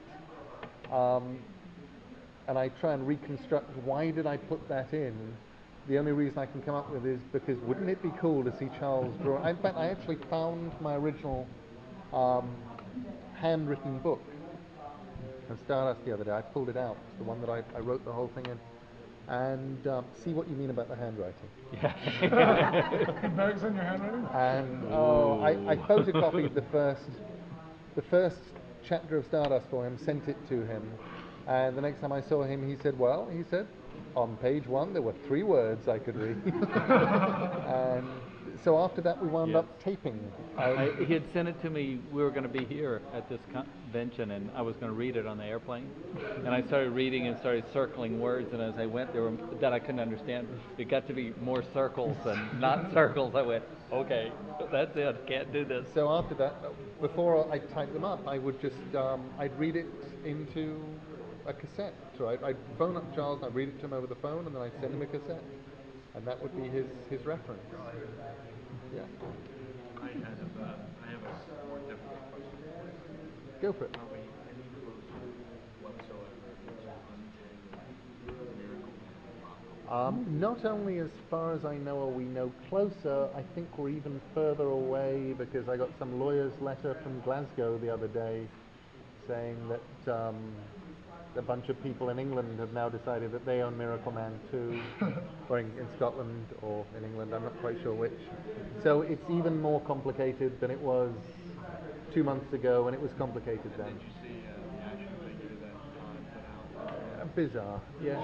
and I try and reconstruct why did I put that in. The only reason I can come up with is because wouldn't it be cool to see Charles draw? In fact, I actually found my original handwritten book of Stardust the other day. I pulled it out. It's the one that I wrote the whole thing in. And see what you mean about the handwriting. Yeah. Bugs on your handwriting? And I photocopied the first chapter of Stardust for him, sent it to him, and the next time I saw him, he said, on page 1 there were 3 words I could read. And so after that we wound up taping. He had sent it to me. We were going to be here at this convention, and I was going to read it on the airplane. And I started reading and started circling words, and as I went, there were that I couldn't understand. It got to be more circles than not circles. I went, okay, that's it. Can't do this. So after that, before I typed them up, I would just I'd read it into a cassette. So I'd phone up Charles, and I'd read it to him over the phone, and then I'd send him a cassette, and that would be his reference. Yeah. I have a more difficult question. Go for it. Are we any closer whatsoever to untangle Miracle Man? Not only as far as I know are we no closer, I think we're even further away because I got some lawyer's letter from Glasgow the other day saying that a bunch of people in England have now decided that they own Miracle Man too, or in Scotland or in England, I'm not quite sure which. So it's even more complicated than it was 2 months ago, and it was complicated then. Did you see the action figure that Todd put out? Bizarre, yes.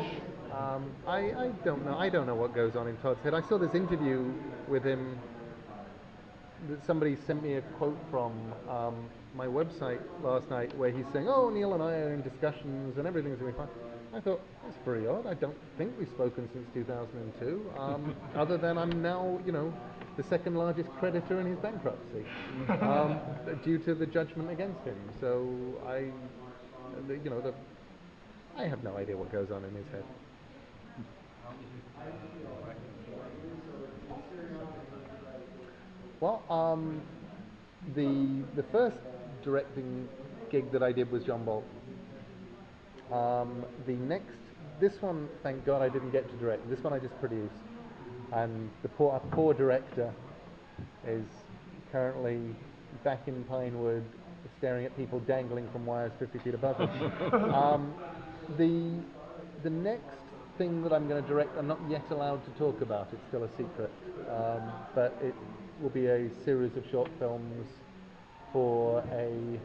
I don't know. I don't know what goes on in Todd's head. I saw this interview with him that somebody sent me a quote from my website last night where he's saying, oh, Neil and I are in discussions and everything's going to be fine. I thought, that's pretty odd. I don't think we've spoken since 2002, other than I'm now, you know, the second largest creditor in his bankruptcy due to the judgment against him. So I have no idea what goes on in his head. Well, the first directing gig that I did was John Bolton. This one, thank God I didn't get to direct. This one I just produced. And the poor director is currently back in Pinewood staring at people dangling from wires 50 feet above him. The next thing that I'm going to direct, I'm not yet allowed to talk about. It's still a secret. But it will be a series of short films for a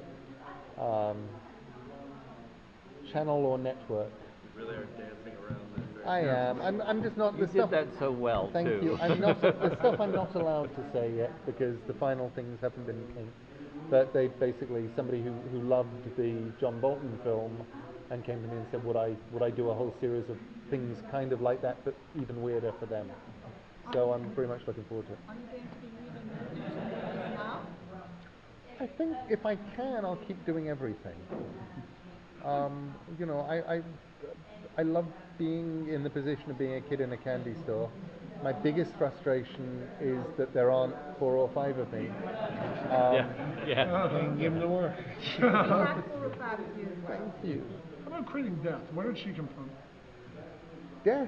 channel or network. You really are dancing around that. I am. I'm just not. You did that so well, thank too. you. I'm not. The stuff I'm not allowed to say yet because the final things haven't been inked. But they basically somebody who loved the John Bolton film and came to me and said, would I do a whole series of things kind of like that, but even weirder for them. So I'm very much looking forward to it. Are you going to be reading movies now? I think if I can, I'll keep doing everything. You know, I love being in the position of being a kid in a candy store. My biggest frustration is that there aren't 4 or 5 of me. And give them the work. Thank you. How about creating Death? Where did she come from? Death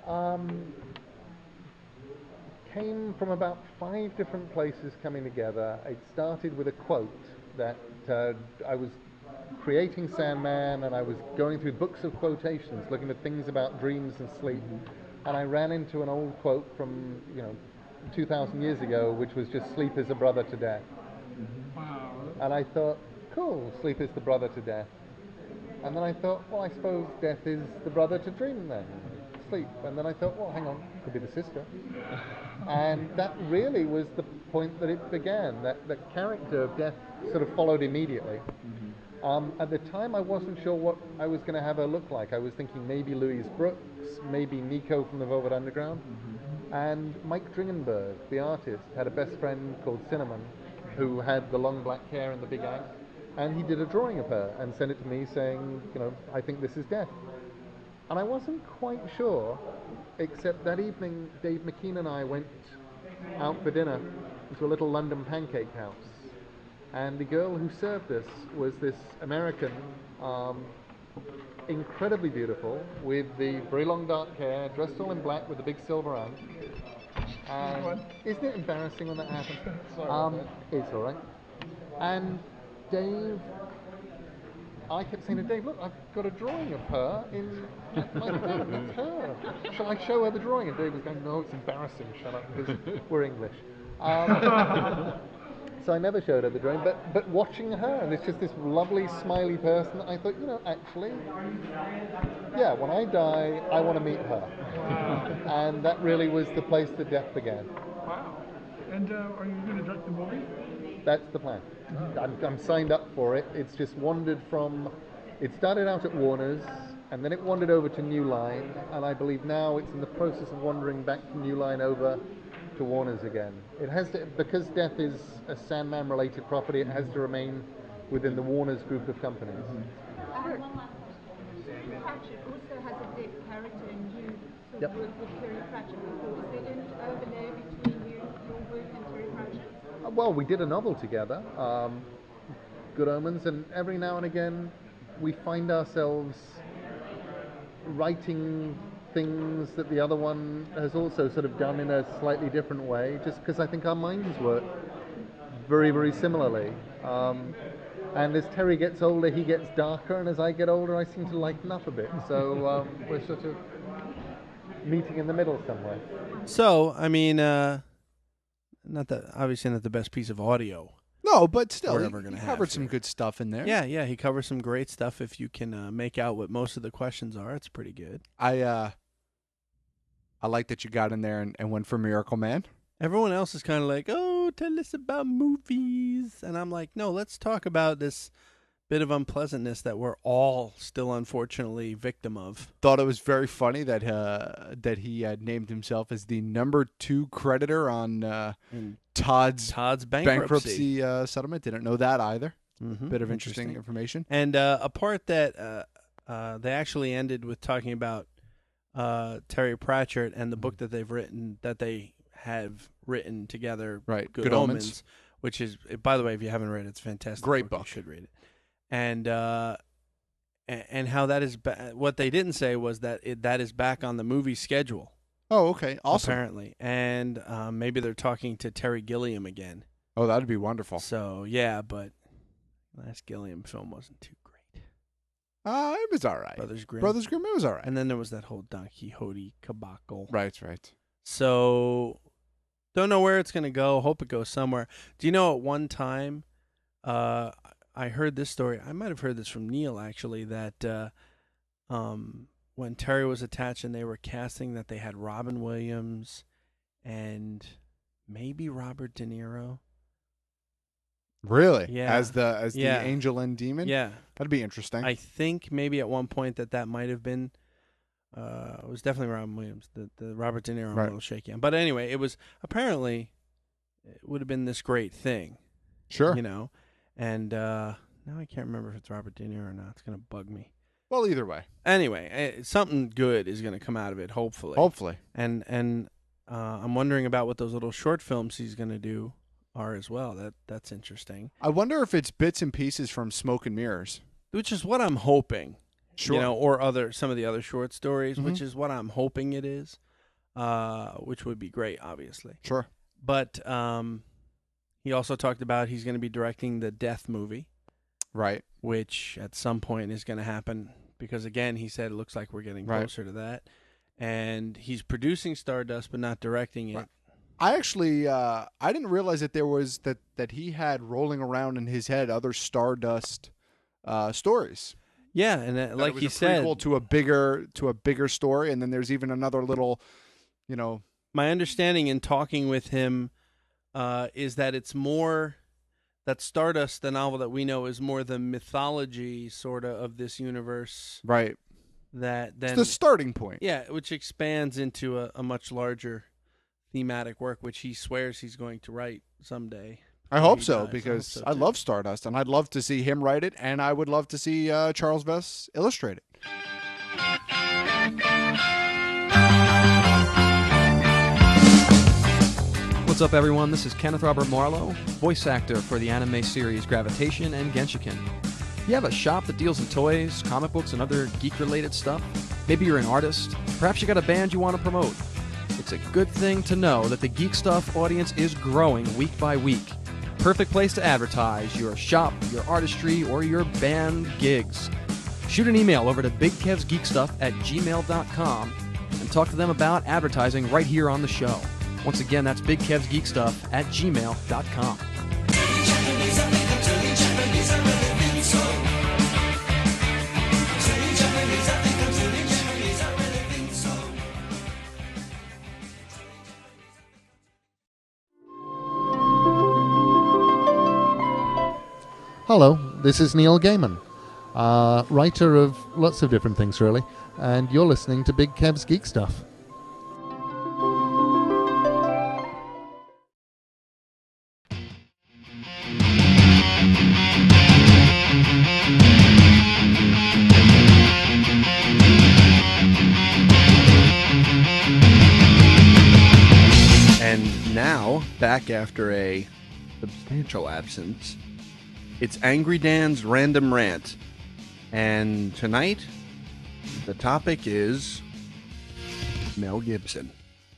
came from about 5 different places coming together. It started with a quote that I was creating Sandman, and I was going through books of quotations, looking at things about dreams and sleep, and I ran into an old quote from 2,000 years ago, which was just "Sleep is a brother to death." Wow. And I thought, cool, sleep is the brother to death. And then I thought, well, I suppose death is the brother to dream then, sleep. And then I thought, well, hang on, could be the sister. And that really was the point that it began. That character of death sort of followed immediately. At the time, I wasn't sure what I was going to have her look like. I was thinking maybe Louise Brooks, maybe Nico from the Velvet Underground. And Mike Dringenberg, the artist, had a best friend called Cinnamon, who had the long black hair and the big eyes. and he did a drawing of her and sent it to me saying, I think this is Death. And I wasn't quite sure, except that evening Dave McKean and I went out for dinner into a little London pancake house. And the girl who served us was this American, incredibly beautiful, with the very long dark hair, dressed all in black with a big silver arm. And isn't it embarrassing when that happens? It's all right. And Dave, I kept saying to Dave, look, I've got a drawing of her in my phone. It's her. Shall I show her the drawing? And Dave was going, no, it's embarrassing. Shut up, because we're English. So I never showed her the drawing, but watching her, and it's just this lovely, smiley person, I thought, actually, yeah, when I die, I want to meet her. Wow. And that really was the place that Death began. Wow. And are you going to direct the movie? That's the plan. I'm signed up for it. It's just wandered from... It started out at Warner's, and then it wandered over to New Line, and I believe now it's in the process of wandering back from New Line over to Warner's again. It has to, because Death is a Sandman-related property, it has to remain within the Warner's group of companies. Terry Pratchett also has a dead character in you. So Yep. worked with Terry Pratchett before. Is there any overlay between your work and Terry Pratchett? Well, we did a novel together, Good Omens, and every now and again we find ourselves writing things that the other one has also sort of done in a slightly different way, just because I think our minds work very, very similarly. And as Terry gets older, he gets darker, and as I get older, I seem to lighten up a bit. So we're sort of meeting in the middle somewhere. So, I mean, obviously not the best piece of audio. No, but still, we're he ever gonna have covered some here. good stuff in there. Yeah, he covers some great stuff. If you can make out what most of the questions are, it's pretty good. I like that you got in there and went for Miracle Man. Everyone else is kind of like, oh, tell us about movies. And I'm like, no, let's talk about this bit of unpleasantness that we're all still unfortunately victim of. Thought it was very funny that that he had named himself as the number 2 creditor on Todd's bankruptcy settlement. Didn't know that either. Mm-hmm. Bit of interesting information. And a part that they actually ended with talking about Terry Pratchett and the book that they've written, that they have written together, right? Good Omens, which is, by the way, if you haven't read it, it's a fantastic. Great book. You should read it. And how that is what they didn't say was that that is back on the movie schedule. Oh, okay, awesome. Apparently, and maybe they're talking to Terry Gilliam again. Oh, that'd be wonderful. So yeah, but last Gilliam film wasn't too great. It was all right. Brothers Grimm, it was all right. And then there was that whole Don Quixote debacle. Right. So, don't know where it's going to go. Hope it goes somewhere. Do you know at one time, I heard this story. I might have heard this from Neil, actually, that when Terry was attached and they were casting, that they had Robin Williams and maybe Robert De Niro. Really? Yeah. As the angel and demon? Yeah. That'd be interesting. I think maybe at one point that might have been... it was definitely Robin Williams. The Robert De Niro, I'm a little shaky on. But anyway, it was apparently, it would have been this great thing. Sure. You know? And now I can't remember if it's Robert De Niro or not. It's going to bug me. Well, either way. Anyway, something good is going to come out of it, hopefully. Hopefully. And I'm wondering about what those little short films he's going to do are as well. That's interesting. I wonder if it's bits and pieces from Smoke and Mirrors. Which is what I'm hoping. Sure. You know, or some of the other short stories, which is what I'm hoping it is, which would be great, obviously. Sure. But he also talked about he's going to be directing the Death movie. Right. Which at some point is going to happen because, again, he said it looks like we're getting closer to that. And he's producing Stardust but not directing it. Right. I actually I didn't realize that there was that he had rolling around in his head other Stardust stories. Yeah, and like he said, prequel to a bigger story, and then there's even another little, you know. My understanding in talking with him is that it's more that Stardust, the novel that we know, is more the mythology sort of this universe, right? That then it's the starting point, yeah, which expands into a much larger thematic work, which he swears he's going to write someday. I hope so, because I love Stardust, and I'd love to see him write it, and I would love to see Charles Vess illustrate it. What's up, everyone? This is Kenneth Robert Marlowe, voice actor for the anime series Gravitation and Genshiken. You have a shop that deals in toys, comic books, and other geek-related stuff? Maybe you're an artist. Perhaps you got a band you want to promote. It's a good thing to know that the Geek Stuff audience is growing week by week. Perfect place to advertise your shop, your artistry, or your band gigs. Shoot an email over to bigkevsgeekstuff@gmail.com and talk to them about advertising right here on the show. Once again, that's bigkevsgeekstuff@gmail.com. Hello, this is Neil Gaiman, writer of lots of different things, really, and you're listening to Big Kev's Geek Stuff. And now, back after a substantial absence, it's Angry Dan's Random Rant. And tonight, the topic is Mel Gibson.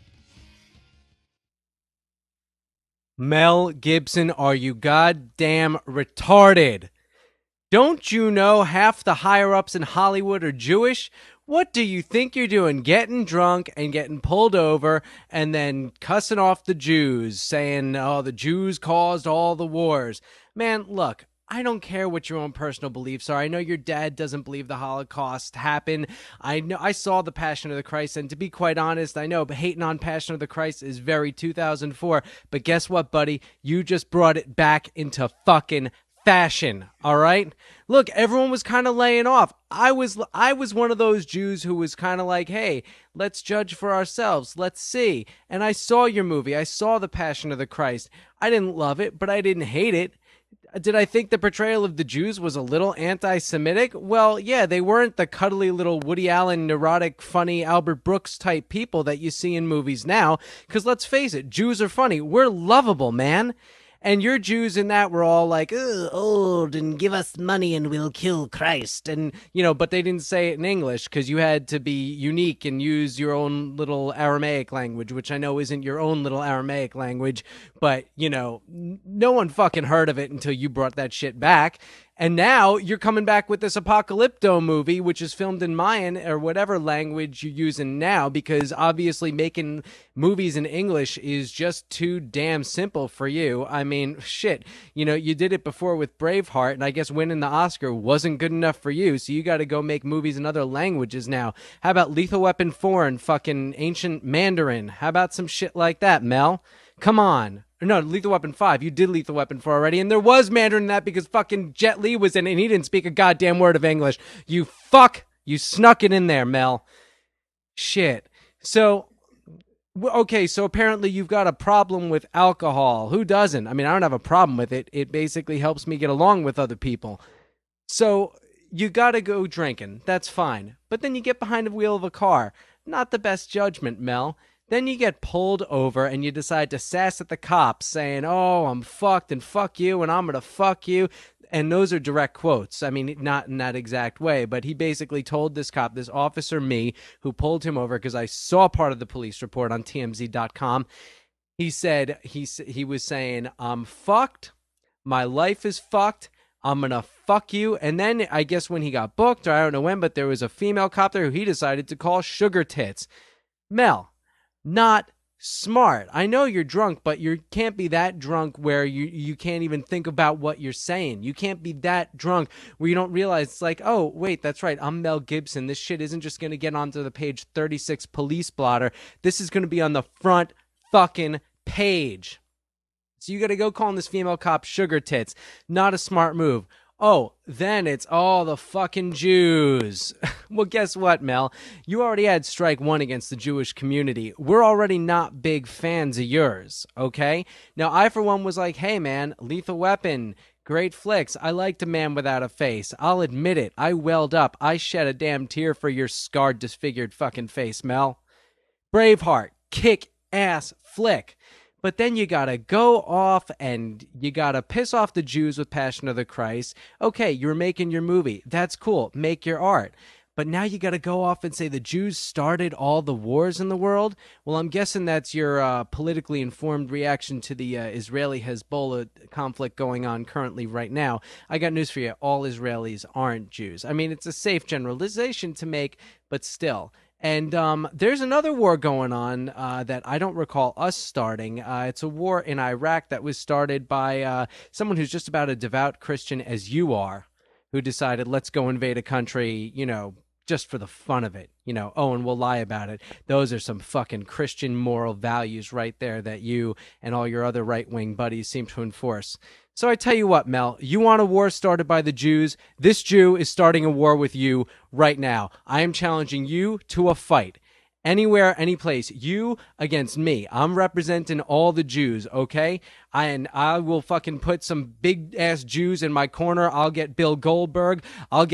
Mel Gibson, are you goddamn retarded? Don't you know half the higher-ups in Hollywood are Jewish? What do you think you're doing? Getting drunk and getting pulled over and then cussing off the Jews, saying, oh, the Jews caused all the wars. Man, look, I don't care what your own personal beliefs are. I know your dad doesn't believe the Holocaust happened. I know I saw The Passion of the Christ, and to be quite honest, I know hating on Passion of the Christ is very 2004. But guess what, buddy? You just brought it back into fucking fashion, all right? Look, everyone was kind of laying off. I was one of those Jews who was kind of like, hey, let's judge for ourselves. Let's see. And I saw your movie. I saw The Passion of the Christ. I didn't love it, but I didn't hate it. Did I think the portrayal of the Jews was a little anti-Semitic? Well, yeah, they weren't the cuddly little Woody Allen, neurotic, funny Albert Brooks type people that you see in movies now. Because let's face it, Jews are funny. We're lovable, man. And your Jews in that were all like, old, and give us money and we'll kill Christ. And, you know, but they didn't say it in English because you had to be unique and use your own little Aramaic language, which I know isn't your own little Aramaic language. But, you know, no one fucking heard of it until you brought that shit back. And now you're coming back with this Apocalypto movie, which is filmed in Mayan or whatever language you're using now, because obviously making movies in English is just too damn simple for you. I mean, shit, you know, you did it before with Braveheart, and I guess winning the Oscar wasn't good enough for you, so you got to go make movies in other languages now. How about Lethal Weapon 4 and fucking ancient Mandarin? How about some shit like that, Mel? Come on. No, Lethal Weapon 5. You did Lethal Weapon 4 already, and there was Mandarin in that because fucking Jet Li was in it, and he didn't speak a goddamn word of English. You fuck! You snuck it in there, Mel. Shit. So, okay, so apparently you've got a problem with alcohol. Who doesn't? I mean, I don't have a problem with it. It basically helps me get along with other people. So, you gotta go drinking. That's fine. But then you get behind the wheel of a car. Not the best judgment, Mel. Then you get pulled over and you decide to sass at the cops saying, oh, I'm fucked and fuck you and I'm going to fuck you. And those are direct quotes. I mean, not in that exact way, but he basically told this cop, this officer, me, who pulled him over because I saw part of the police report on TMZ.com. He said, he was saying, I'm fucked. My life is fucked. I'm going to fuck you. And then I guess when he got booked, or I don't know when, but there was a female cop there who he decided to call sugar tits. Mel. Not smart. I know you're drunk, but you can't be that drunk where you can't even think about what you're saying. You can't be that drunk where you don't realize it's like, oh, wait, that's right. I'm Mel Gibson. This shit isn't just going to get onto the page 36 police blotter. This is going to be on the front fucking page. So you got to go calling this female cop sugar tits. Not a smart move. Oh, then it's all the fucking Jews. Well, guess what, Mel? You already had strike one against the Jewish community. We're already not big fans of yours, okay? Now, I, for one, was like, hey, man, Lethal Weapon, great flicks. I liked A Man Without a Face. I'll admit it. I welled up. I shed a damn tear for your scarred, disfigured fucking face, Mel. Braveheart, kick-ass flick. But then you gotta go off and you gotta piss off the Jews with Passion of the Christ. Okay, you're making your movie. That's cool. Make your art. But now you gotta go off and say the Jews started all the wars in the world? Well, I'm guessing that's your politically informed reaction to the Israeli-Hezbollah conflict going on currently right now. I got news for you. All Israelis aren't Jews. I mean, it's a safe generalization to make, but still. And there's another war going on that I don't recall us starting. It's a war in Iraq that was started by someone who's just about a devout Christian as you are, who decided, let's go invade a country, you know, just for the fun of it. You know, oh, and we'll lie about it. Those are some fucking Christian moral values right there that you and all your other right-wing buddies seem to enforce. So I tell you what, Mel, you want a war started by the Jews? This Jew is starting a war with you right now. I am challenging you to a fight. Anywhere, any place, you against me. I'm representing all the Jews, okay? And I will fucking put some big-ass Jews in my corner. I'll get Bill Goldberg.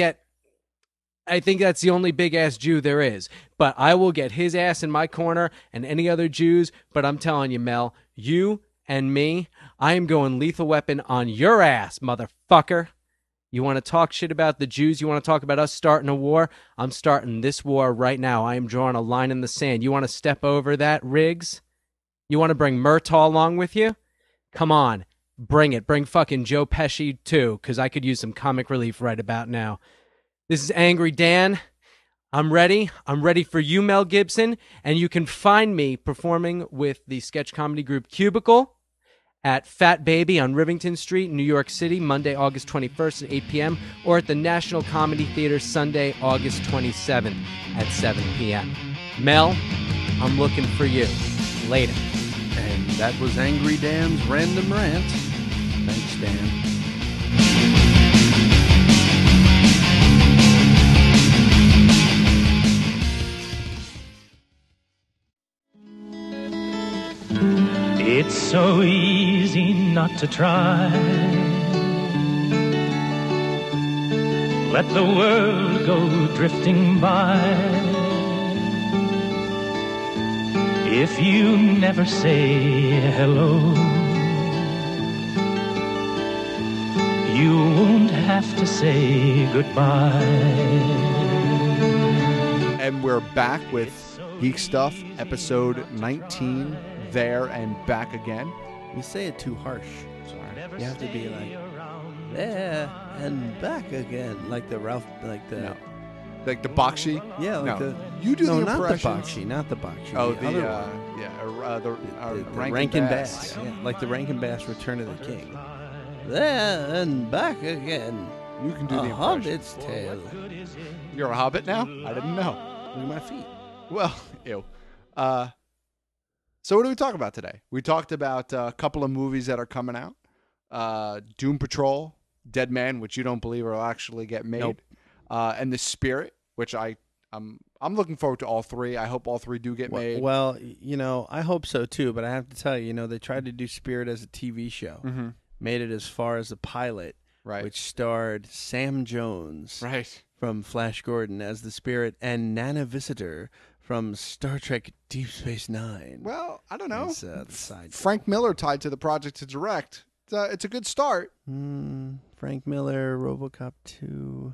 I think that's the only big-ass Jew there is. But I will get his ass in my corner and any other Jews. But I'm telling you, Mel, you and me, I am going Lethal Weapon on your ass, motherfucker. You want to talk shit about the Jews? You want to talk about us starting a war? I'm starting this war right now. I am drawing a line in the sand. You want to step over that, Riggs? You want to bring Murtaugh along with you? Come on. Bring it. Bring fucking Joe Pesci, too, because I could use some comic relief right about now. This is Angry Dan. I'm ready. I'm ready for you, Mel Gibson. And you can find me performing with the sketch comedy group Cubicle at Fat Baby on Rivington Street, New York City, Monday, August 21st at 8 p.m., or at the National Comedy Theater Sunday, August 27th at 7 p.m. Mel, I'm looking for you. Later. And that was Angry Dan's Random Rant. Thanks, Dan. It's so easy not to try. Let the world go drifting by. If you never say hello, you won't have to say goodbye. And we're back with Geek Stuff, episode 19. There and back again. You say it too harsh. Sorry. You have to be like, there and back again, like the Ralph, like the, like the Bakshi. Yeah, like no. the. You do no, the not impressions. not the Bakshi. Oh, the Rankin Bass. Yeah, like the Rankin Bass Return of the King. There and back again. You can do the impressions. Hobbit's tale. You're a hobbit now? I didn't know. Look at my feet. Well, ew. So what do we talk about today? We talked about a couple of movies that are coming out. Doom Patrol, Dead Man, which you don't believe will actually get made. Nope. And The Spirit, which I'm looking forward to all three. I hope all three do get made. Well, you know, I hope so too, but I have to tell you, you know, they tried to do Spirit as a TV show. Mm-hmm. Made it as far as the pilot, right, which starred Sam Jones, right, from Flash Gordon as the Spirit, and Nana Visitor from Star Trek Deep Space Nine. Well, I don't know. As, side Frank Miller tied to the project to direct. It's a good start. Frank Miller, RoboCop 2.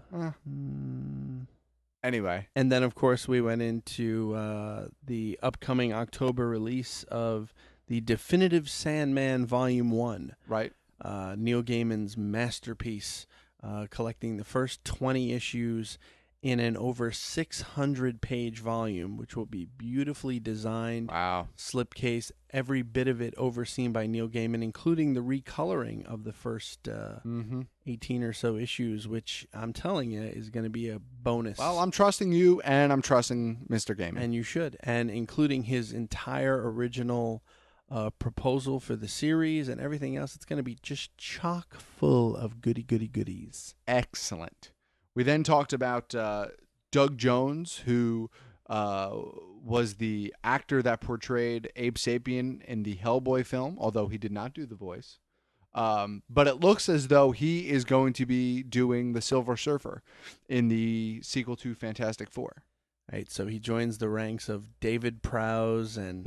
Anyway. And then, of course, we went into the upcoming October release of the Definitive Sandman Volume 1. Right. Neil Gaiman's masterpiece, collecting the first 20 issues in an over 600-page volume, which will be beautifully designed. Wow. Slipcase, every bit of it overseen by Neil Gaiman, including the recoloring of the first 18 or so issues, which I'm telling you is going to be a bonus. Well, I'm trusting you, and I'm trusting Mr. Gaiman. And you should. And including his entire original proposal for the series and everything else. It's going to be just chock full of goodies. Excellent. We then talked about Doug Jones, who was the actor that portrayed Abe Sapien in the Hellboy film, although he did not do the voice. But it looks as though he is going to be doing the Silver Surfer in the sequel to Fantastic Four. Right, so he joins the ranks of David Prowse and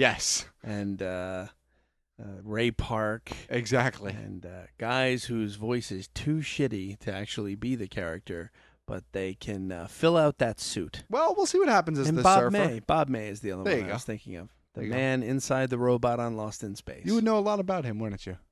Ray Park. Exactly. And guys whose voice is too shitty to actually be the character, but they can fill out that suit. Well, we'll see what happens as and the Bob surfer. May. Bob May is the other There one you I was go. thinking of. The There you man inside the robot on Lost in Space. You would know a lot about him, wouldn't you?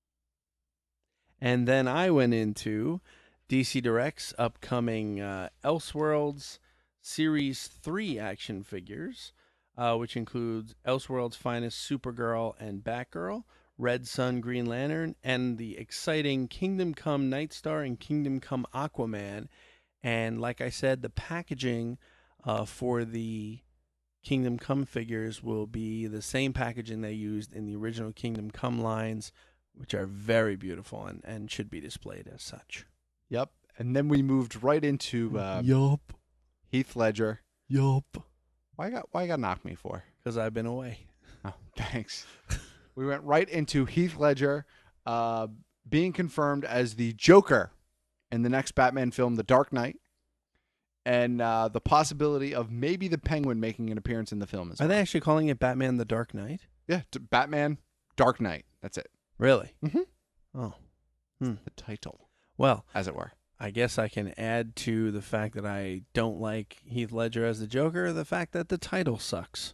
And then I went into DC Direct's upcoming Elseworlds Series 3 action figures, which includes Elseworlds' finest Supergirl and Batgirl, Red Sun Green Lantern, and the exciting Kingdom Come Nightstar and Kingdom Come Aquaman. And like I said, the packaging for the Kingdom Come figures will be the same packaging they used in the original Kingdom Come lines, which are very beautiful and should be displayed as such. Yep. And then we moved right into Yup. Heath Ledger. Yup. Why you got knock me for? Because I've been away. Oh, thanks. We went right into Heath Ledger being confirmed as the Joker in the next Batman film, The Dark Knight, and the possibility of maybe the Penguin making an appearance in the film as well. Are they actually calling it Batman The Dark Knight? Yeah, Batman Dark Knight. That's it. Really? Mm-hmm. Oh. The title. Well, as it were. I guess I can add to the fact that I don't like Heath Ledger as the Joker, the fact that the title sucks.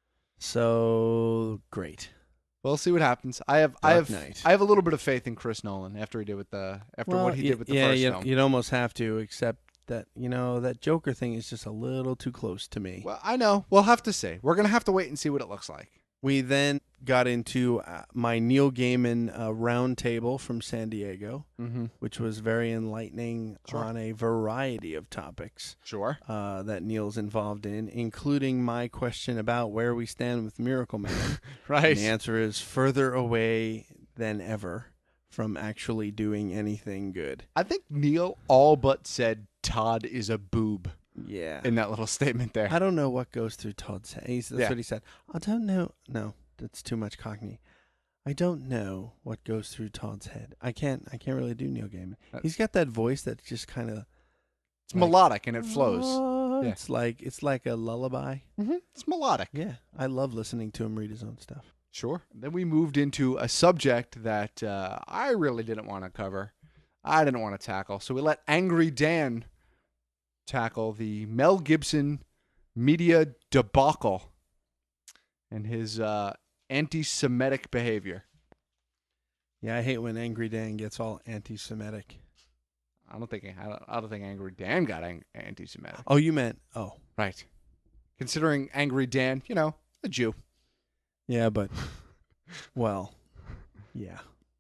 So great. We'll see what happens. I have a little bit of faith in Chris Nolan after he did with what he did with the first film. You'd almost have to, except that that Joker thing is just a little too close to me. Well, I know. We'll have to see. We're gonna have to wait and see what it looks like. We then got into my Neil Gaiman round table from San Diego, which was very enlightening on a variety of topics. Sure. That Neil's involved in, including my question about where we stand with Miracle Man. Right. And the answer is further away than ever from actually doing anything good. I think Neil all but said Todd is a boob. Yeah. In that little statement there. I don't know what goes through Todd's head. That's what he said. I don't know. No, that's too much Cockney. I don't know what goes through Todd's head. I can't really do Neil Gaiman. He's got that voice that just kind of it's melodic and it flows. Yeah. It's like a lullaby. Mm-hmm. It's melodic. Yeah. I love listening to him read his own stuff. Sure. Then we moved into a subject that I really didn't want to cover. I didn't want to tackle. So we let Angry Dan tackle the Mel Gibson media debacle and his anti-Semitic behavior. Yeah, I hate when Angry Dan gets all anti-Semitic. I don't think Angry Dan got anti-Semitic. Oh, you meant right. Considering Angry Dan, a Jew. Yeah, but well, yeah.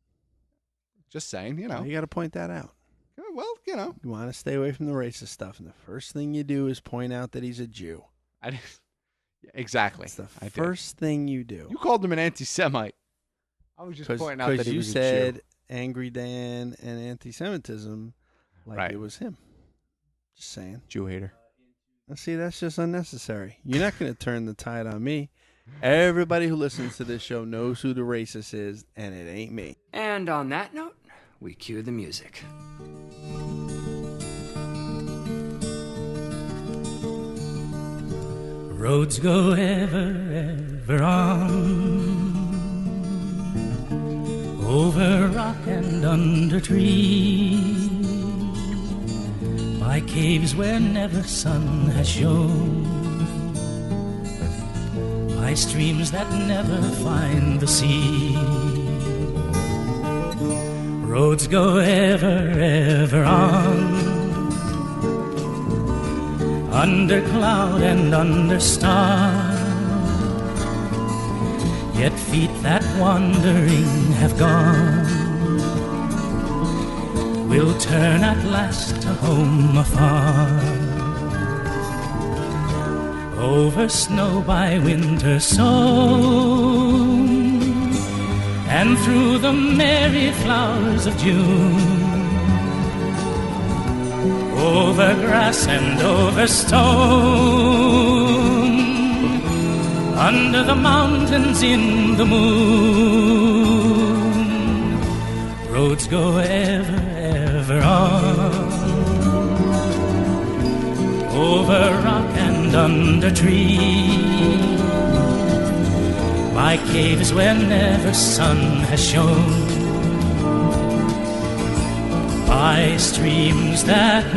Just saying, you got to point that out. Well, you want to stay away from the racist stuff, and the first thing you do is point out that he's a Jew. Exactly. That's the first thing you do. You called him an anti-Semite. I was just pointing out that he was a Jew. Because you said Angry Dan and anti-Semitism like it was him. Just saying. Jew hater. See, that's just unnecessary. You're not going to turn the tide on me. Everybody who listens to this show knows who the racist is, and it ain't me. And on that note, we cue the music. Roads go ever, ever on, over rock and under trees, by caves where never sun has shone, by streams that never find the sea. Roads go ever, ever on, under cloud and under star, yet feet that wandering have gone will turn at last to home afar. Over snow by winter sown, and through the merry flowers of June. Over grass and over stone, under the mountains in the moon, roads go ever, ever on. Over rock and under tree, by caves where never sun has shone, by streams that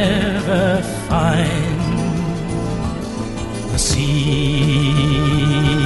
never find the sea.